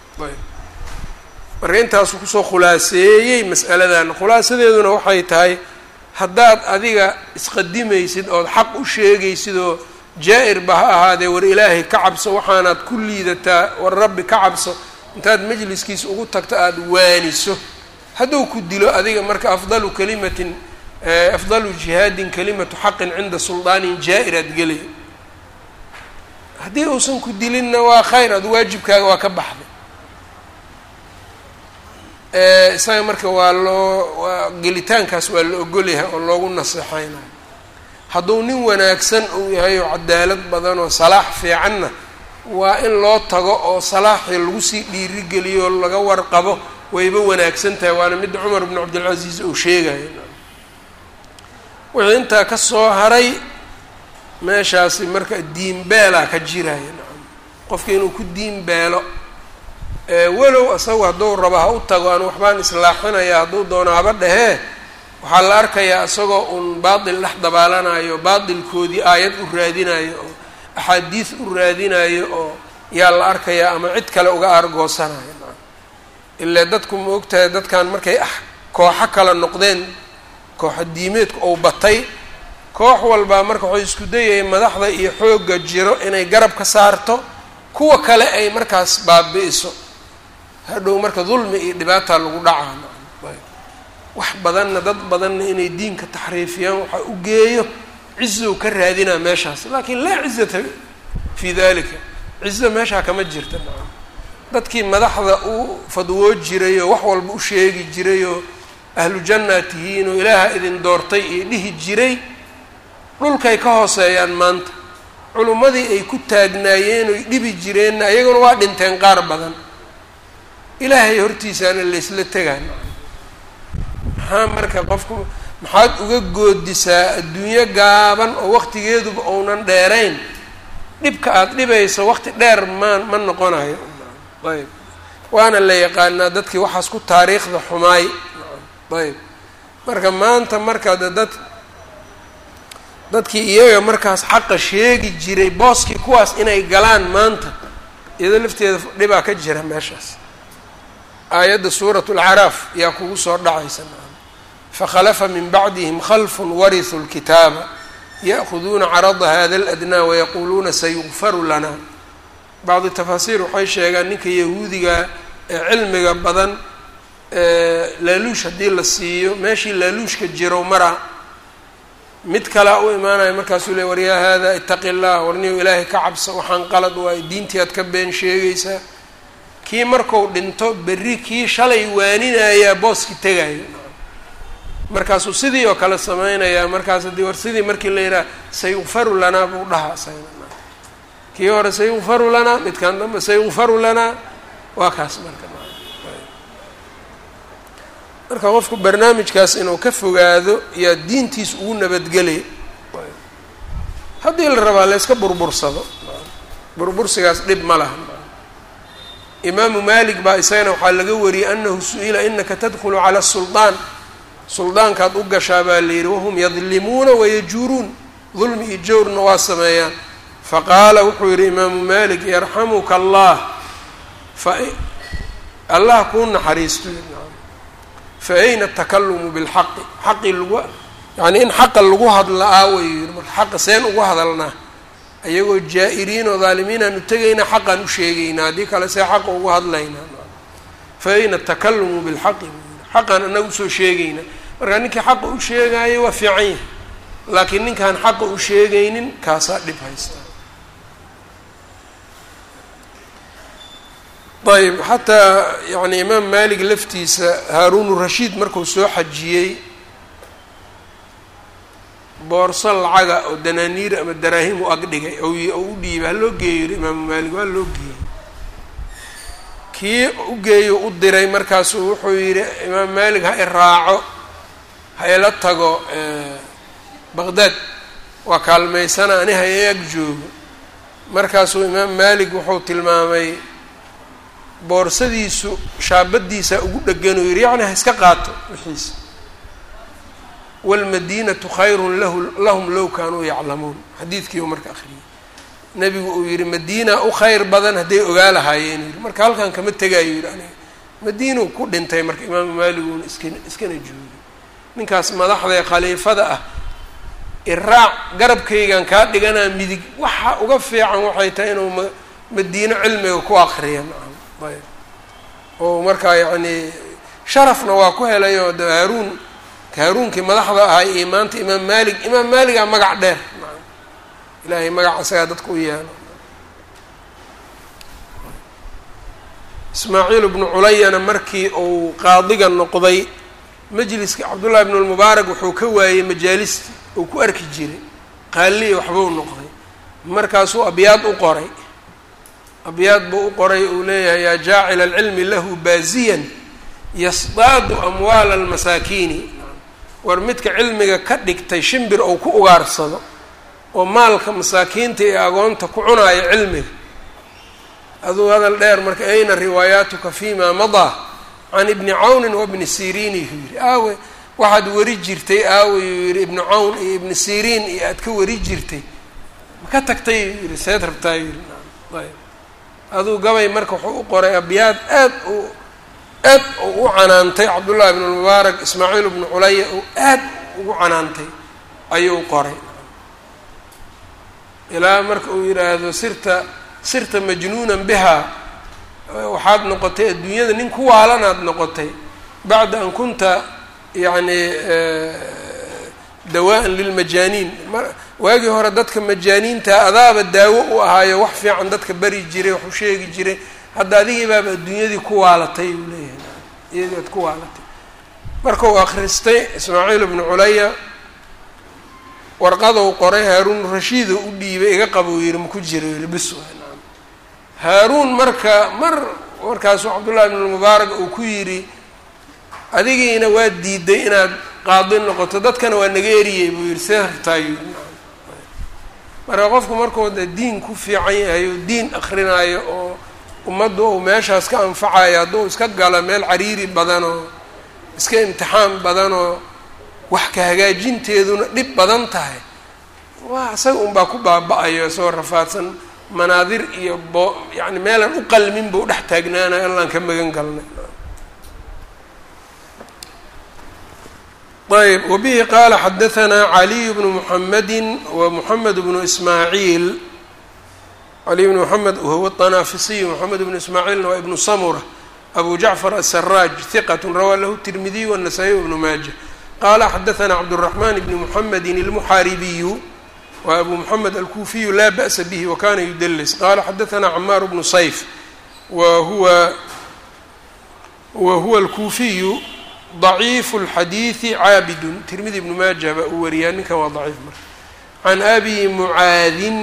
marka intaasuu kusoo khulaaseeyey mas'aladan. khulaasadeeduna waxay tahay haddaad adiga isqadimaysid ood xaq u sheegaysid oo jaa-irba ha ahaadee war ilaahay ka cabso, waxaanaad ku liidataa, war rabbi ka cabso, intaad majliskiisa ugu tagto aada waaniso, hadduu ku dilo adiga marka afdalu kalimatin afdalu jihaadin kalimatu xaqin cinda suldaanin jaa-ir aad gelay. haddii uusan ku dilinna waa khayr, ad waajibkaaga waa ka baxday. isaga marka waa loo waa gelitaankaas waa la ogolyahay oo loogu naseexaynayo. hadduu nin wanaagsan uu yahay oo cadaalad badan oo salaax fiicanna waa in loo tago oo salaaxii lagu sii dhiirigeliyo oo laga warqabo, wayba wanaagsan tahay. waana midda cumar bnu cabdilcasiis uu sheegayo. wixii intaa ka soo haray meeshaasi marka diin beelaa ka jiraya. qofka inuu ku diin beelo walow asagu hadduu rabo ha u tago aan waxbaan islaaxinaya hadduu doono haba dhehee waxaa la arkayaa isagoo uun baatil dhex dabaalanayo baatilkoodii aayad u raadinayo oo axaadiis u raadinayo oo yaa la arkayaa ama cid kale uga aargoosanayo ilaa dadku ma ogtahay dadkan markay ah kooxo kale noqdeen kooxa diimeedku ou batay koox walbaa marka waxay isku dayayeen madaxda iyo xoogga jiro inay garab ka saarto kuwa kale ay markaas baabi'iso hadhow marka dulmi iyo dhibaataa lagu dhacaa wax badanna dad badanna inay diinka taxriifiyaan waxaa u geeyo cizow ka raadinaa meeshaas laakiin laa cizata fii dalika cizo meeshaa kama jirta dadkii madaxda u fadwoo jiray oo wax walba u sheegi jiray oo ahlu jannaa tihiin oo ilaaha idin doortay iyo dhihi jiray dhulkay ka hooseeyaan maanta culummadii ay ku taagnaayeen oy dhibi jireenna ayaguna waa dhinteen qaar badan ilaahay hortiisaana laysla tegaan maxaa marka qofku maxaad uga goodisaa adduunyo gaaban oo waqtigeeduba ounan dheerayn dhibka aada dhibayso waqti dheer ma ma noqonayo ayb waana la yaqaanaa dadkii waxaas ku taariikhda xumaay ayb marka maanta marka dad dadkii iyaga markaas xaqa sheegi jiray booskii kuwaas inay galaan maanta iyadoo lafteeda dhibaa ka jira meeshaas aayadda suuratu lcaraaf yaa kugu soo dhacaysa fakhalafa min bacdihim khalfun warisuu lkitaaba ya'khuduuna carada hada aladnaa wayaquuluuna sayugfaru lana bacdi tafaasiir waxay sheegaan ninka yahuudiga ee cilmiga badan laaluush haddii la siiyo meeshii laaluushka jiro mara mid kalea u imaanaya markaasuu le war yaa haadaa itaqi llah warniyu ilaahay ka cabsa waxaan qalad waayo diintii aad ka been sheegaysaa kii marku dhinto berri kii shalay waaninayaa booski tegayo markaasuu sidii oo kale samaynayaa markaas haddii war sidii markii la yidhaha sayugfaru lanaa buu dhahaa isagana kii hore sayugfaru lanaa midkaan dambe sayugfaru lanaa waa kaas marka marka qofku barnaamijkaas inuu ka fogaado yaa diintiis ugu nabadgelay haddii la rabaa la yska burbursado burbursigaas dhib ma laha imaamu malik baa isagana waxaa laga wariyey anahu su-ila inaka tadkhulu cala suldaan suldaankaad u gashaa baa la yidhi wahum yadlimuuna wayajuuruun dulmi iyo jawrna waa sameeyaan faqaala wuxuu yidhi imaamu malik yarxamuka allah fa allah kuu naxariisto fa ayna atakalumu bilxaqi xaqii lagu yani in xaqa lagu hadla aawayo yidhi marka xaqa seen ugu hadalnaa ayagoo jaa-iriin oo dhaalimiin aanu tegaynaa xaqaan u sheegaynaa haddii kale see xaqa ugu hadlaynaa fa ayna atakalumu bilxaqi xaqaan anaga usoo sheegaynaa marka ninkii xaqa u sheegaayo waa fiican yahay laakiin ninkaan xaqa u sheegaynin kaasaa dhib haysta ayb xataa yani imaam malik laftiisa haaruun rashiid markuu soo xajiyey boorso lacaga oo danaaniir ama daraahim u agdhigay oo u dhiibay ha loo geeyo yihi imaamu malik waa loo geeyey kii u geeyo u diray markaasuu wuxuu yidhi imaam malik ha i raaco ha ila tago baqdaad waa kaalmaysana ani ha i ag joogo markaasuu imaam malik wuxuu tilmaamay boorsadiisu shaabadiisa ugu dheganuu yidhi yacni ha iska qaato wixiisa waalmadiinatu khayrun lahu lahum low kaanuu yaclamuun xadiidkiiu marka akhriyey nebigu uu yidhi madiina u khayr badan hadday ogaa lahaayeen yidhi marka halkan kama tegaayo yidhi aniga madiinuu ku dhintay marka imaamu maaliguuna iska iskana joogay ninkaas madaxda ee khaliifada ah iraac garabkaygan kaa dhiganaa midig waxa uga fiican waxay tahay inuu ma madiino cilmiga ku akriya nacam ayb oo markaa yacni sharafna waa ku helay oo de haaruun haaruunkii madaxda ahaa iyo maanta imaam maalik imaam maaligaa magac dheer nacam ilaahay magac isagaa dadka u yeelo ismaaciil ibnu culayana markii uu qaadiga noqday majliska cabdullahi ibnu lmubaarak wuxuu ka waayey majaalista uu ku arki jiray qaaliya waxbuu noqday markaasuu abyaad u qoray abyaad buu u qoray uu leeyahay yaa jaacila alcilmi lahu baaziyan yasdaadu amwaala almasaakiini war midka cilmiga ka dhigtay shimbir ou ku ugaarsado oo maalka masaakiinta ee agoonta ku cunaayo cilmiga aduu hadal dheer marka ayna riwaayaatuka fima madaa can ibni cawnin wa bni siriin yuu yidhi aawe waxaad wari jirtay aawe yuu yidhi ibnu cawn iyo ibni siriin iyo aad ka wari jirtay maka tagtay yuu yidhi seed rabtaa yuu yidhi ayb aduu gabay marka wuxuu u qoray abyaad aad u aad u canaantay cabdullahi ibn lmubaarak ismaaciil ibnu culaya oo aad ugu canaantay ayuu qoray ilaa marka uu yidhaahdo sirta sirta majnuunan bihaa waxaad noqotay adduunyada nin ku waalanaad noqotay bacda an kunta yacni dawaa-an lilmajaaniin waagii hore dadka majaaniinta adaaba daawo u ahaayo wax fiican dadka bari jiray wax u sheegi jiray hadda adigii baaba adduunyadii ku waalatay uu leeyahay iyadii aad ku waalatay marka uu akhristay ismaaciil ibnu culaya warqadou qoray haaruun rashiida u dhiibay iga qaba uu yidhi maku jiro yidhi bis waay haaruun marka mar markaasuu cabdullahi ibn lmubaarak uu ku yidhi adigiina waa diiday inaad qaadi noqoto dadkana waa naga eriyey buu yidhi see rabtaayu marka qofku markuu de diin ku fiican yahay oo diin akrinaayo oo ummaddu uu meeshaas ka anfacayo hadduu iska galo meel cariiri badan oo iska imtixaan badan oo wax ka hagaajinteeduna dhib badan tahay waa isaga unbaa ku baaba-ayo isagoo rafaadsan manaadir iyo bo yani meelaan u qalmin buu dhex taagnaanayo allaan ka magan galnay ayb wabihi qaala xadahanaa caliy bnu muxamedi wa muxamed bnu ismaaciil caliy bnu moxamed huwa طanaafisiy moxamed bnu ismaaciilna waa ibnu samura abu jacfar asaraaj hiqat rawaa lahu tirmidiy wالnasaa-iy wbnu maaja qaala xadahanaa cabdالraxman bni muxamedi ilmuxaaribiyu wa abu moxamed alkuufiyu laa ba'sa bihi wakana yudelis qaala xadahanaa camaar bnu sayf wa huwa wa huwa alkuufiyu ضaciif اlxadiiثi caabidun tirmidi ibnu maaja baa uu wariyaa ninkan waa daciif marka can abi mucaadin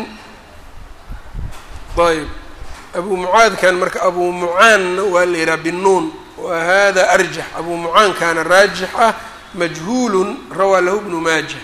ayb abu mucaadkan marka abu mucaanna waa la yihaha binuun wa hada arjax abu mucaankaana raajix ah majhuul rawaa lahu bnu maaja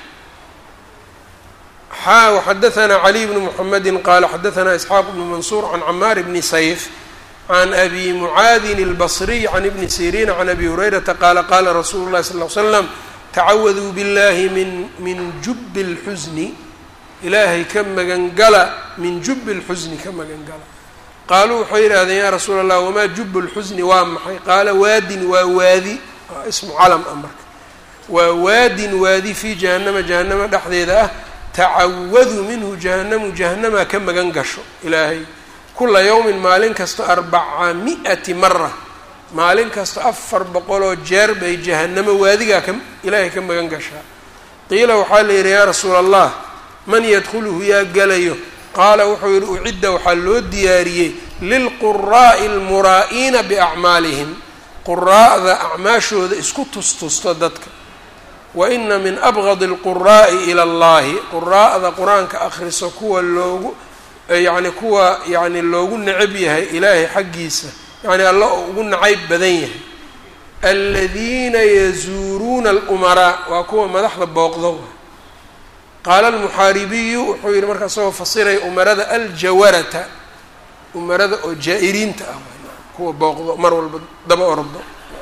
xa وxadaثna caliي bnu mحamedi qaala xadaثna isxaaq bnu mansuur can camaar bni sayf can abi mucaadin الbصriy can ibni siriin can abi hurayrata qaala qaala rasuulu الlahi sal ll ly slam tacawaduu biاllahi min min jub اlxusni ilaahay ka magangala min jub اlxusni ka magangala qaaluu waxay yidhahdeen ya rasuula الlah wamaa jub اlxusni waa maxay qaala waadin waa waadi ismu calam ah marka waa waadin waadi fii jahanama jahanama dhexdeeda ah tacawadu minhu jahanamu jahanamaa ka magan gasho ilaahay kula yawmin maalin kasta arbaca mi-ati mara maalin kasta afar boqoloo jeer bay jahanamo waadigaa ka ilaahay ka magan gashaa qiila waxaa la yidhi yaa rasuula allah man yadkhuluhu yaa galayo qaala wuxuu yidhi ucidda waxaa loo diyaariyey lilquraa'i almuraa'iina biacmaalihim quraa'da acmaashooda isku tustusto dadka wa ina min abgadi alquraa'i ila allahi quraa'da qur-aanka akhriso kuwa loogu yacni kuwa yacni loogu necab yahay ilaahay xaggiisa yacni alla oo ugu nacayb badan yahay aladiina yazuuruuna alumaraa waa kuwa madaxda booqdo qaala almuxaaribiyu wuxuu yihi markaa isagoo fasiray umarada aljawarata umarada oo jaa-iriinta ah kuwa booqdo mar walba daba ordo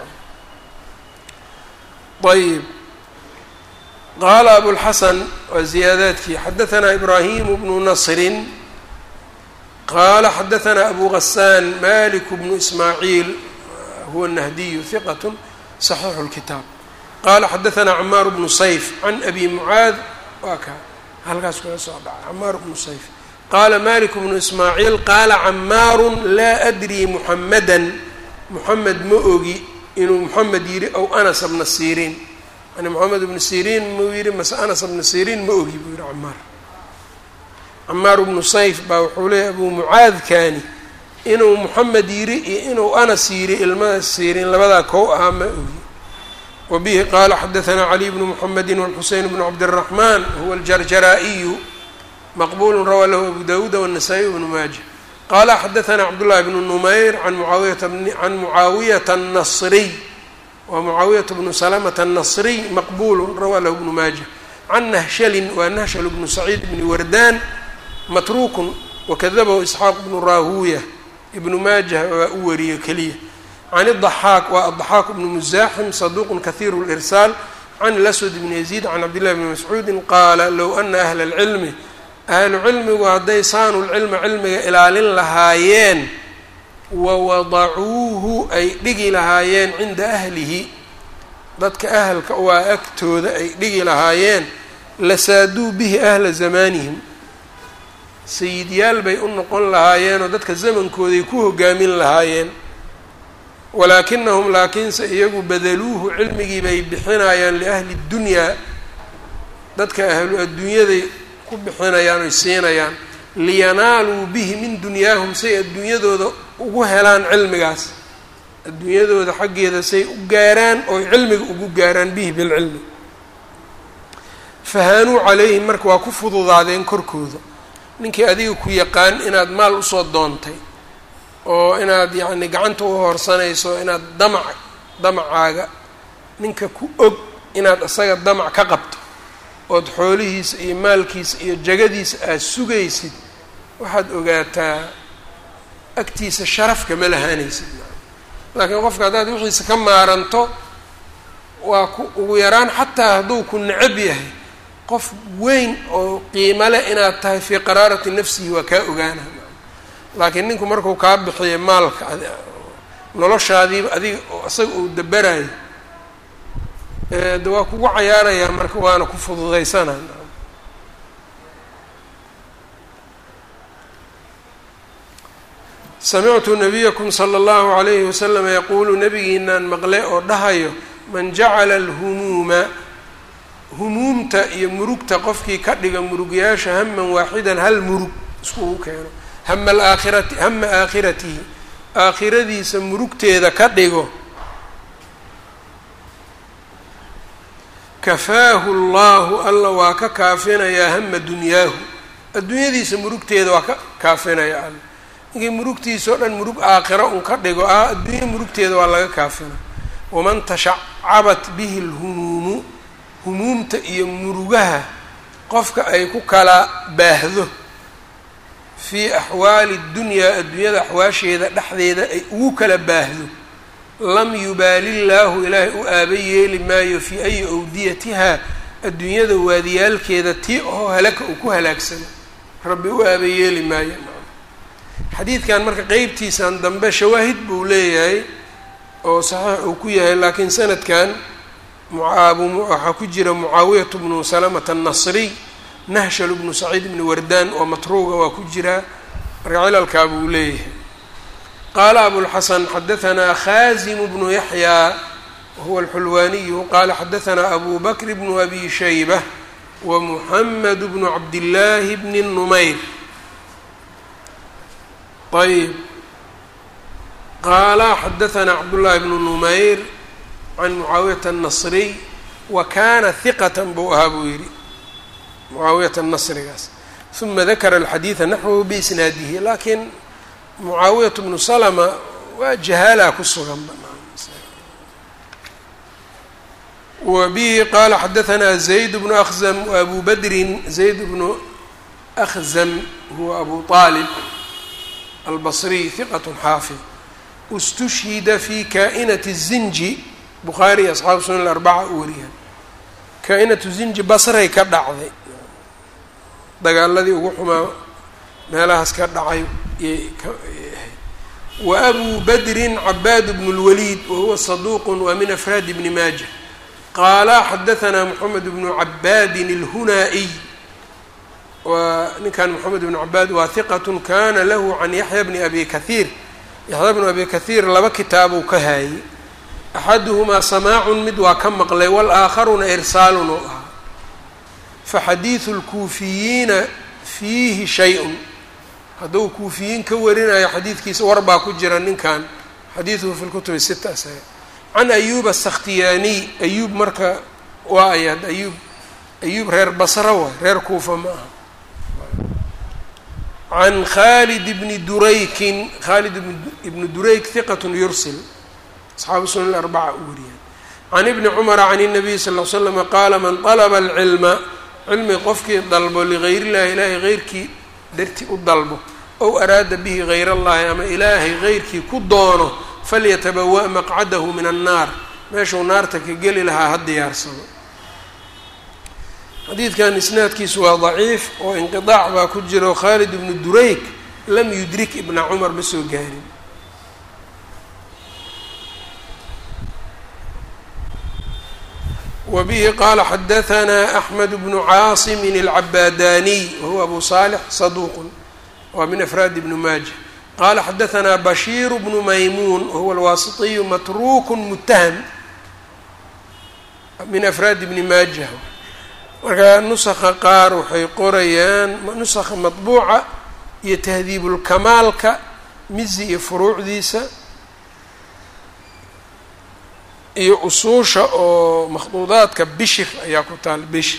ayb qaala abulxasan waa ziyaadaadkii xadahanaa ibraahimu bnu nasrin qaala xadahanaa abu gasaan malik bnu ismaaciil huwa nahdiyu hiqat صaxiixu اlkitaab qaala xadahanaa camaar bnu sayf can abi mucaad waa ka halkaas kula soo dhaca camaar bnu sayf qaala malik bnu ismaaciil qaala camaaru laa adri muxamada muxamed ma ogi inuu muxamed yidhi ow anas bna siriin yani moxamed ibnu siriin muu yidhi mase anas bna siriin ma ogi buu yihi camaar camaar bnu sayf baa wuxuu leeyahy abu mucaadkani inuu moxamed yidhi iyo inuu anas yidhi ilmada siriin labadaa kow ahaa ma ogi wa bihi qaala xadahanaa caliy bnu muxamedi walxuseyn bnu cabdiraxmaan huwa aljarjaraa'iyu maqbulu rawaa lahu abu dawuuda wالnasaa-iy bnu maaja qaala xadahanaa cabdullahi bnu numayr an muaawiyata can mucaawiyata الnasriy wa mucaawiyata bnu salamata الnasriy maqbulu rawaa lahu bnu maaja can nahshalin waa nahshal bnu saciid bni wardaan matruukun wakadabahu isxaaq bnu raahuuya ibnu maajah waa u wariyo keliya can الضaxaaq waa aلضaxaaq bnu musaaxim saduuq kahiir اlirsaal can اlaswad bn yaziid can cabdillahi bni mascuudi qaala low ana ahla اlcilmi ahlu cilmigu hadday saanu lcilma cilmiga ilaalin lahaayeen wawadacuuhu ay dhigi lahaayeen cinda ahlihi dadka ahalka waa agtooda ay dhigi lahaayeen lasaaduu bihi ahla zamaanihim sayidyaal bay u noqon lahaayeenoo dadka zamankooday ku hogaamin lahaayeen walaakinahum laakiinse iyagu badaluuhu cilmigii bay bixinayaan liahli اdunyaa dadka ahlu adduunyaday ku bixinayaan oy siinayaan liyanaaluu bihi min dunyaahum say adduunyadooda ugu helaan cilmigaas adduunyadooda xaggeeda say u gaaraan ooy cilmiga ugu gaaraan bihi bilcilmi fahaanuu calayhim marka waa ku fududaadeen korkooda ninkii adiga ku yaqaan inaad maal usoo doontay oo inaad yacni gacanta u horsanayso inaad damac damacaaga ninka ku og inaad isaga damac ka qabto ood xoolihiisa iyo maalkiisa iyo jagadiisa aad sugaysid waxaad ogaataa agtiisa sharafka ma lahaanaysid laakiin qofka haddaad wixiisa ka maaranto waa ku ugu yaraan xataa hadduu ku necab yahay qof weyn oo qiimo leh inaad tahay fii qaraarati nafsihi waa kaa ogaana laakiin ninku markuu kaa bixiyo maalka noloshaadiiba adiga oo isaga uu dabarayo de waa kugu cayaarayaa marka waana ku fududaysanaa samictu nabiyakum sala allahu calayhi wasalam yaquulu nabigiinaan maqle oo dhahayo man jacala alhumuuma humuumta iyo murugta qofkii ka dhiga murugyaasha haman waaxidan hal murug iskugu keeno hama alaakhirati hama aakhiratihi aakhiradiisa murugteeda ka dhigo kafaahu llahu alla waa ka kaafinayaa hama dunyaahu adduunyadiisa murugteeda waa ka kaafinaya alla ninkii murugtiisa oo dhan murug aakhira un ka dhigo ah adduunya murugteeda waa laga kaafina waman tashacabat bihi lhumuumu humuumta iyo murugaha qofka ay ku kala baahdo fii axwaali dunyaa adduunyada axwaasheeda dhexdeeda ay ugu kala baahdo lam yubaali llaahu ilaahay u aaba yeeli maayo fii ayi awdiyatihaa adduunyada waadiyaalkeeda tii oo halaka uu ku halaagsano rabbi u aaba yeeli maayo xadiidkan marka qeybtiisan dambe shawaahid buu leeyahay oo saxiix uu ku yahay laakiin sanadkan waxaa ku jira mucaawiyatu bnu salamata annasriy nahshal bnu saciid bni wardaan oo matruuga waa ku jiraa marka cilalkaa buu leeyahay qaala abulxasan xadahanaa khaazimu bnu yaxyaa wahuwa alxulwaaniyu qaala xadahanaa abu bakr bnu abi shayba wa muxamed bnu cabdillaahi bni numayr ayb qaala xadahanaa cabdullaahi bnu numayr can mucaawiyata annasriy wa kaana hiqatan buu ahaa buu yidhi mucaawiyata annasrigaas uma dakara alxadiida naxwahu biisnaadihi laakiin mucaawiyatu bnu salama waa jahaalaa ku sugan wa bihi qaala xadahanaa zayd bnu akhzam wa abu badrin zayd bnu akhzam huwa abu aalib albasriy hiqat xaafid istushhida fi kaa'inati zinji bukhaari iyo asxaabu sunan alarbaca u wariyaan kaa-inatu zinji basray ka dhacday dagaaladii ugu xumaa meelahaas ka dhacay iyay ka ahayd wa abu badrin cabaad bnu lwaliid wahuwa saduuqun waa min afraadi bni maaja qaala xadahanaa moxamed bnu cabaadin alhunaa-iy waa ninkan moxamed bnu cabaad waa hiqatun kana lahu can yaxya bni abi kahiir yaxya bnu abi kahiir laba kitaabuu ka haayey axaduhumaa samaacun mid waa ka maqlay walaakharuna irsaalun oo ahaa faxadiidu lkuufiyiina fiihi shay-un hadduu kuufiyiin ka warinayo xadiidkiisa war baa ku jira ninkan xadiiduhu fi lkutubi sita asaga can ayuub asakhtiyaaniy ayuub marka waa ayaad ayuub ayuub reer basra waay reer kuufa ma aha can khaalid bni duraykin khaalid ibni durayk hiqatun yursil asxaabu sunan arbaca u wariyaan can ibni cumara can الnabiy sal ll l slama qaala man طalaba alcilma cilmi qofkii dalbo ligayr illahi ilaahay heyrkii darti u dalbo ow araada bihi gayr allahi ama ilaahay gayrkii ku doono falyatabawa' maqcadahu min annaar meeshuu naarta ka geli lahaa ha diyaarsado. xadiidkan isnaadkiisu waa daciif oo inqiطaac baa ku jiro khaalid ibnu durayk lam yudrik ibna cumar ma soo gaarin. wbihi qaala xadaثna أxmed bnu caaصm الcabaadaniy wahuwa abu صaalح صaduq waa min afraad ibn maaja. qaala xadaثna bashiir bnu maymuun wahuwa alwaasiطiyu matruuk mutaham min afraad ibni maaja. marka nusakha qaar waxay qorayaan nusakha maطbuuca iyo tahdiibulkamaalka mizi iyo furuucdiisa iyo usuusha oo makhduudaadka bishir ayaa ku taal bishir.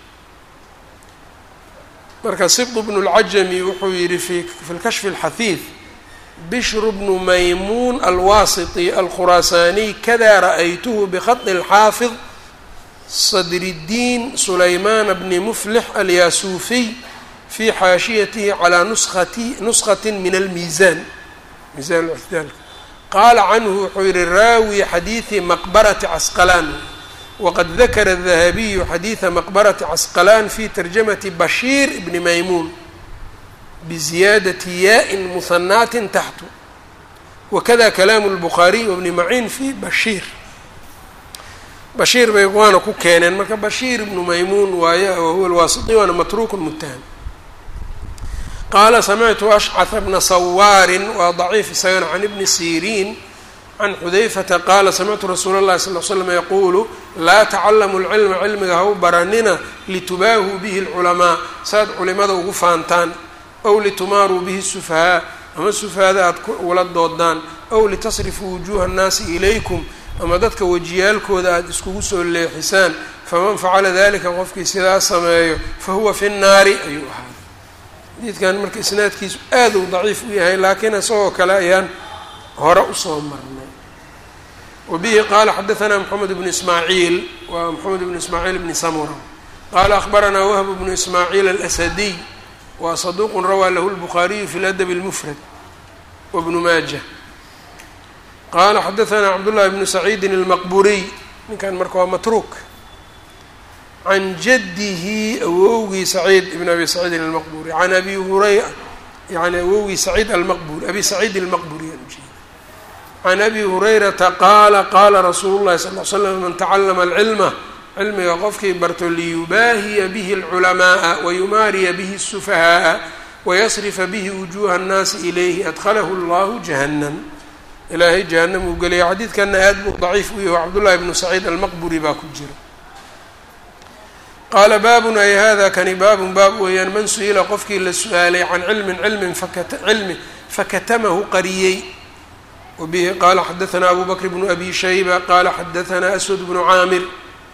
marka sibt bnu اlcajami wuxuu yihi fi fi lkashfi اlxahiid bishru bnu maymuun alwaasiti alkhuraasaaniy kada ra'aytuhu bkhaط اlxaafid sadr الdiin sulaymaan bni muflix alyaasuufiy fi xaashiyatihi calىa nuskati nuskati min almiizan miizan اctidaalka. qaala canhu wuxuu yihi raawi xadiidi maqbarati casqalaan waqad dakara الdahabiyu xadiida maqbarati casqalaan fi tarjamati bashiir bni maymuun biziyaadati yaa-in muhanaatin taxtu wakada kalaamu اlbukhaariy wabni maciin fi bashiir. bashiir bay waana ku keeneen marka bashiir ibnu maymuun waaye wahuwa alwaasiti waana matruuk mutaham. qaala samictu ashcata bna sawaarin waa daciif isagana can ibni siriin can xudayfata qaala samictu rasuula اllahi sal l slam yaquulu laa tacalamu lcilma cilmiga ha u baranina litubaahuu bihi اlculamaa saad culimada ugu faantaan ow litumaaruu bihi sufahaa ama sufahada aad ugula doodaan ow litasrifuu wujuuha annaasi ilaykum ama dadka wejiyaalkooda aada iskugu soo leexisaan faman facala dalika qofkii sidaa sameeyo fahuwa fi nnaari ayuu ahaa. xadiidkan marka isnaadkiisu aad uu daciif u yahay laakiin isagoo kale ayaan hore usoo marnay. wabihi qaala xadaثna mxamed bnu ismaaciil waa mxamed bnu ismaaciil bni samura qaala akhbaranaa wahb bnu ismaaciil alasadiy waa saduuq rawaa lahu lbukhaariyu fi ladab اlmufrad wabnu maaja. qaala xadaثna cabdullahi bnu saciidin almaqburiy ninkan marka waa matruuk can jadihi awowgii saciid ibn abi saciidin almaqburi can abi hurayra yani awowgii saciid almaqburi abi saciid almaqburi can abi hurayrata qaala qaala rasuulu llahi sal l slam man tacalama alcilma cilmiga qofkii barto liyubaahiya bihi alculamaaa wayumaariya bihi الsufahaaa wayasrifa bihi wujuuha الnaasi ilayhi adkhalahu اllahu jahannam ilaahay jahannam uu gelaya. xadiidkana aad buu daciif u yahy cabdullahi bnu saciid almaqburi baa ku jira. qaala baabun ay hada kani baabun baab weeyaan man su-ila qofkii la su-aalay can cilmin cilmin cilmi fakatamahu qariyey. wabihi qaala xadaثna abu bakr bnu abi shayba qaala xadaثna aswad bnu caamir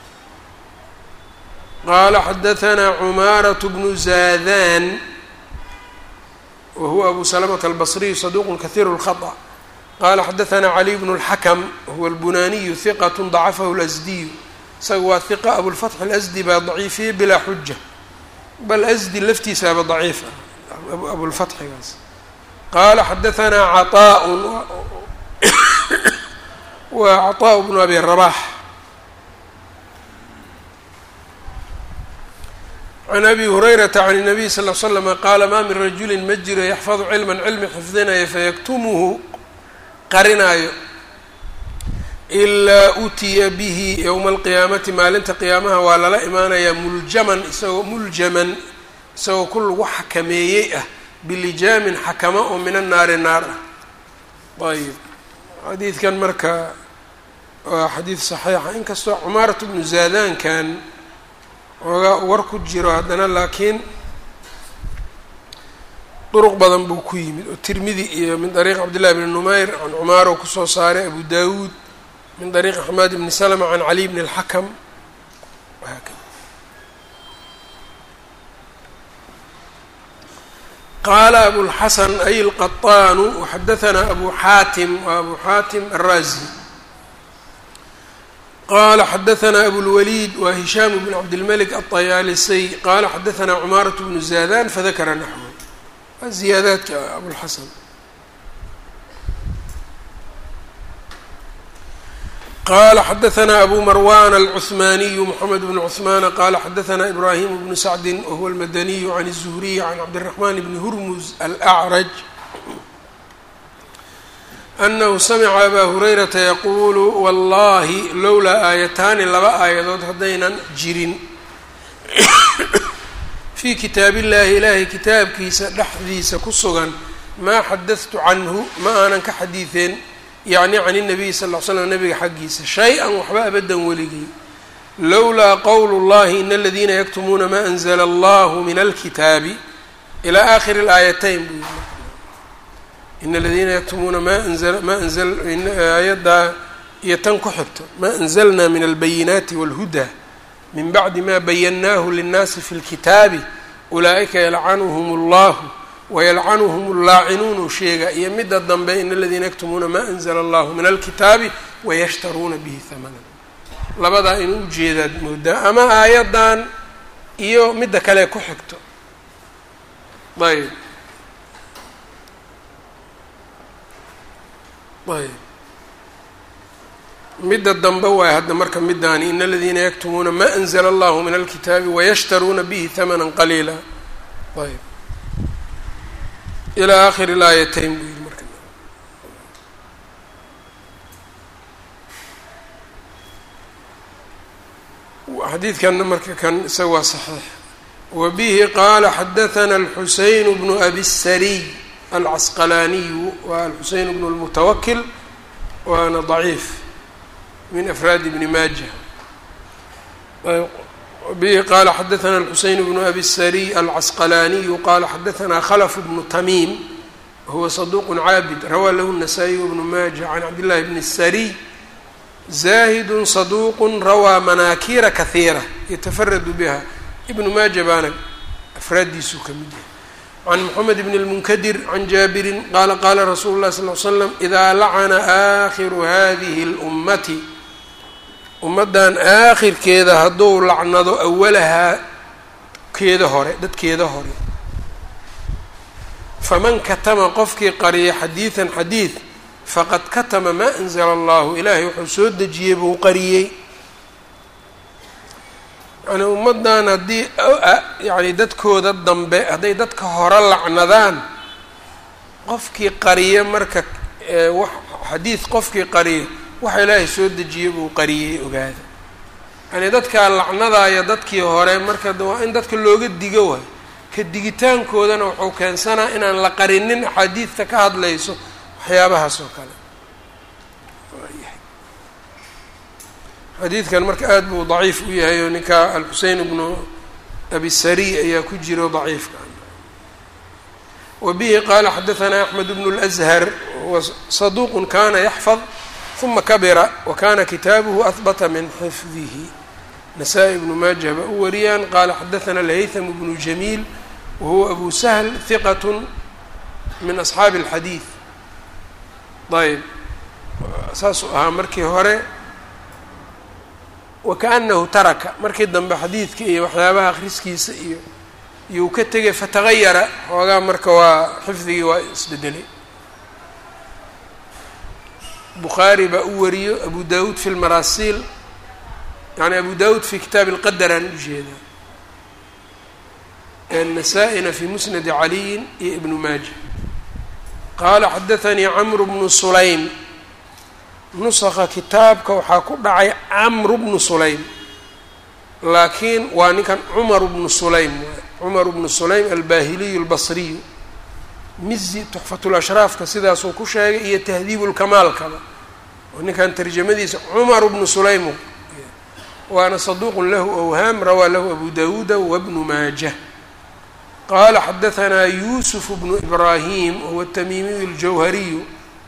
qaala xadaثna cumaaraة bnu zaadan wahuwa abu salamة albصriy saduq kahiir الkhaطأ qaala xadaثna caliy bnu اlxakm wahuwa اlbunaaniyu hiqaة dacafahu اlasdiyu isaga waa hiqa abulfatx alasdi baa daciifiyey bilaa xuja bal asdi laftiisaaba daciif ah abulfatxigaas. qaala xadaثna caطaaء waa caطaaء bnu abi rabax can abi hurayrata can الnabiy sal ll slama qaala maa min rajulin ma jiro yaxfadu cilman cilmi xifdinaya fayaktumuhu qarinaayo ilaa utiya bihi yowma alqiyaamati maalinta qiyaamaha waa lala imaanayaa muljaman isagoo muljaman isagoo ku lagu xakameeyey ah bilijaamin xakamo oo min annaari naar ah. ayib xadiidkan marka waa xadiid saxiixa inkastoo cumaarat bnu zaadaankan oogaa war ku jiro haddana laakiin duruq badan buu ku yimid oo tirmidi iyo min dariiq cabdillahi bni numayr can cumaar oo kusoo saaray abu daawuud min dariiqi xamaad bni salma can caliy bni اlxakam wahaakada. qaala abulxasan ay alqaطaanu waxadaثna abu xaatim wa abu xaatim araazi qaala xadaثna abulwaliid wa hishaam bn cabdilmalik aلطayaalisay qaala xadaثna cumaaraة bnu zaadan fadakara naxwu ziyaadaadka abulxasan. qala xadaثna abu marwan alcuثmaniyu mxamed bn cثmana qala xadaثna ibrahim bnu sacdi wahuwa almadaniyu can الzuhriy can cabdالرaحman bni hurmuz alأcraj anahu samca aba hurayrata yaqulu wallahi lowlaa aayataani laba aayadood haddaynan jirin fii kitaab illahi ilaahay kitaabkiisa dhexdiisa ku sugan maa xadadtu canhu ma aanan ka xadiideen yacni can الnabiy sal ll ly slam nabiga xaggiisa shay-an waxba abadan weligii lowlaa qowlu llahi in aladiina yaktumuuna ma anzla allahu min alkitaabi ilaa aakhiri اlaayatayn buu yii in aladiina yaktumuuna ma anzla ma anzl aayaddaa iyo tan ku xigto ma anzalna min albayinaati wاlhuda min bacdi ma bayannaahu linnaasi fi اlkitaabi ulaa'ika yalcanuhum اllahu wayalcanuhum allaacinuun uu sheega iyo midda dambe in aladiina yaktumuuna ma anzla allahu min alkitaabi wayashtaruuna bihi hamanan labadaa inuu ujeedaad moodaa ama aayaddan iyo midda kale ku xigto. ayb ayb midda dambe waay hadda marka middaani in aladiina yaktumuuna ma anzla allahu min alkitaabi wayashtaruuna bihi hamanan qaliila. ayb ilaa aakhiri laayatayn buu yidhi marka xadiidkanna marka kan isaga waa saxiix. wa bihi qaala xadaثana alxuseyn bnu abi الsariy alcasqalaaniyu waa alxuseyn bnu اlmutawakil waana ضaciif min afraadi bni maaja. bihi qaala xadaثna الxuseyn bnu abi الsariy alcasqalaaniyu qala xadaثna khlf bnu tamiim wahuwa صaduq caabid rawaa lahu النasaaئي bnu maaja can cabdillahi bni الsariy zahid صaduq rawaa manaakira kahiira yatafaradu biha ibnu maaja baana afraaddiisuu ka mid yahay. can mxamed bn اlmunkadir can jaabirin qaala qaala rasuulu اlahi sal ly slam idaa lacana aakhiru hadihi اlummati ummaddan aakhirkeeda hadduu lacnado awalahaa keeda hore dadkeeda hore faman katama qofkii qariya xadiidan xadiid faqad katama maa anzala allahu ilaahay wuxuu soo dejiyey buu qariyey. yani ummaddan haddii yani dadkooda dambe hadday dadka hore lacnadaan qofkii qariya marka wax xadiid qofkii qariya waxa ilaahay soo dejiyey buu qariyey ogaada. yani dadkaa lacnadaaya dadkii hore marka waa in dadka looga digo waay ka digitaankoodana wuxuu keensanaa inaan la qarinin axaadiidta ka hadlayso waxyaabahaas oo kale. xadiidkan marka aada buu daciif u yahay oo ninka alxuseyn bnu abi sariy ayaa ku jiro daciifka. wa bihi qaala xadaثana axmed bnu اlأzhar wa saduuq kana yaxfad uma kabira wa kana kitaabuhu ahbata min xifdihi. nasaa-i ibnu maaja ba u wariyaan qaala xadaثana alhaytham bnu jamiil wahuwa abu sahl hiqat min asxaabi اlxadiid. ayb saasuu ahaa markii hore wakaanahu taraka markii dambe xadiidka iyo waxyaabaha akhriskiisa iyo iyuu ka tegay fatagayara xoogaa marka waa xifdigii waa isbedelay. bukhaari baa u wariyo abu dawuud fi lmaraasiil yani abu dawuud fi kitaabi اlqadar aan ujeedaa النسائنا في مسند علي بن ماجه قال xdثnي cمر بن سليم نسخa kitaabka waxaa ku dhacay cمر بن سليم laakiin waa ninkan cمر بن سليم cمر بن سليم الباhiliي البصري mizi تحفة الأشhراafka sidaasuu ku sheegay iyo تهdيب الكمaalkaba oo ninkan ترjamadiisa cمر بن سليم waana صدوq lah أwhاm rawaa lahu أبو داوuda وبن ماجه qala xadaثna yusuf bnu ibrahim wahuwa التmimiy الjawhariyu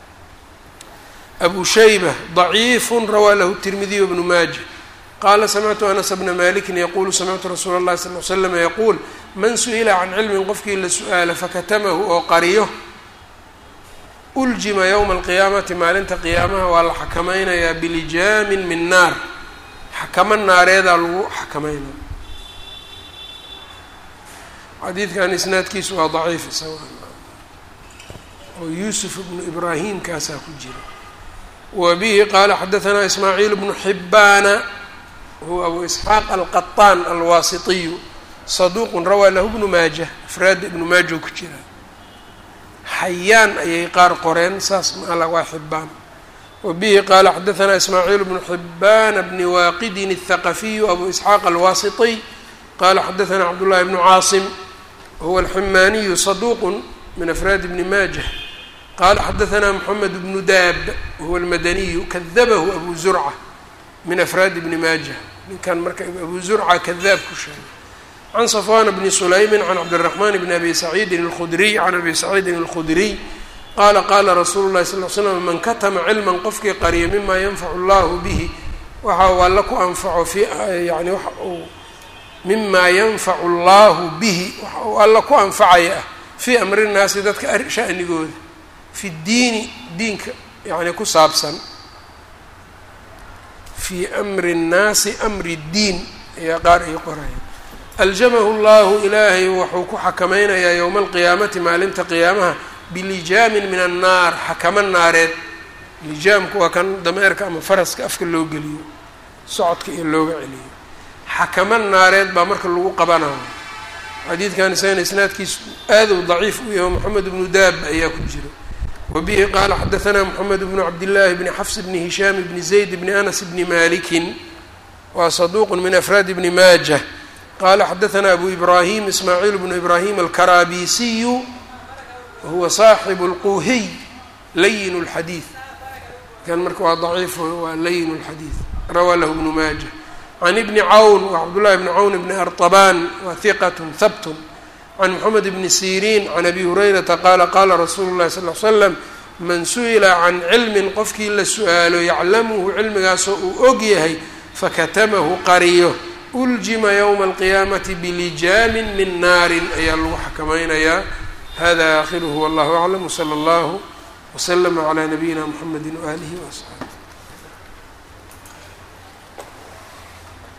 abu shaybة ضaciif rawaa lahu التirmidiy bnu maaja qala samictu anas bna maliki yaqulu samictu rasuula الlahi sal ly slm yaquul man su-ila can cilmin qofkii la su-aala fakatamahu oo qariyo uljima ywma الqiyaamati maalinta qiyaamaha waa la xakamaynayaa bilijaamin min naar xakamo naareedaa lagu xakameynaya xadiidkan isnaadkiisu waa daciif isaga oo yuusuf ibnu ibraahim kaasaa ku jira. wa bihi qaala xadahanaa ismaaciil bnu xibbaana huwa abu isxaaq alqaطaan alwaasitiyu saduuqun rawaa lahu bnu maajah afraada ibnu maaja ku jira. xayaan ayay qaar qoreen saas maala waa xibbaan. wa bihi qaala xadahanaa ismaaciil bnu xibbaana bni waaqidin الthaqafiyu abu isxaaq alwaasitiy qaala xadahanaa cabdullahi bnu caasim huwa alximaaniyu saduuqun min afraadi bni maajah qaala xadahanaa moxamed bnu daab huwa almadaniyu kadabahu abu zurca min afraadi bni maajah ninkan marka abu zurca kadaab ku sheegay. can safwana bni sulaymin can cabdiraxmaan bni abi saciidin alkhudriy can abi saciidin alkhudriy qaala qaala rasuulu llahi sal l slam man katama cilman qofkii qariya mima yanfacu llahu bihi waxa uu alla ku anfaco fi yani waxa uu mima yanfacu allahu bihi waxa uu alla ku anfacaya ah fii amri nnaasi dadka shanigooda fi diini diinka yani ku saabsan fii amri nnaasi amri diin ayaa qaar ay qoraya. aljamahu llahu ilaahay wuxuu ku xakamaynayaa yowma alqiyaamati maalinta qiyaamaha bilijaamin min annaar xakamo naareed. lijaamku waa kan dameerka ama faraska afka loo geliyo socodka iyo looga celiyo. xakamo naareed baa marka lagu qabanayo. xadiidkan isagana isnaadkiisu aad u daciif u yahay moxamed bnu daab ayaa ku jira. wa bihi qaala xadahanaa moxamed bnu cabdillaahi bni xafs bni hishaam bni zayd bni anas bni malikin waa saduuqun min afraadi bni maajah qaala xadahanaa abu ibraahim ismaaciil bnu ibraahim alkarabisiyu wahuwa saaxibu lquuhiy layin اlxadiid kan marka waa daciif waa layin اlxadiid rawaa lahu bnu maajah. can ibni cawn wa cabdullahi bni cawn bni arطabaan wa hiqat habtun can moxamed bni siriin can abi hurayrata qaala qaala rasuulu llahi sal l slam man su-ila can cilmin qofkii la su-aalo yaclamuhu cilmigaasoo uu og yahay fakatamahu qariyo uljima ywma alqiyaamati bilijaamin min naarin ayaa lagu xakamaynayaa. hada aakhiruhu wallahu aclam wsala allahu wslama calaa nabiyina mxamedi waalihi waasxaabi.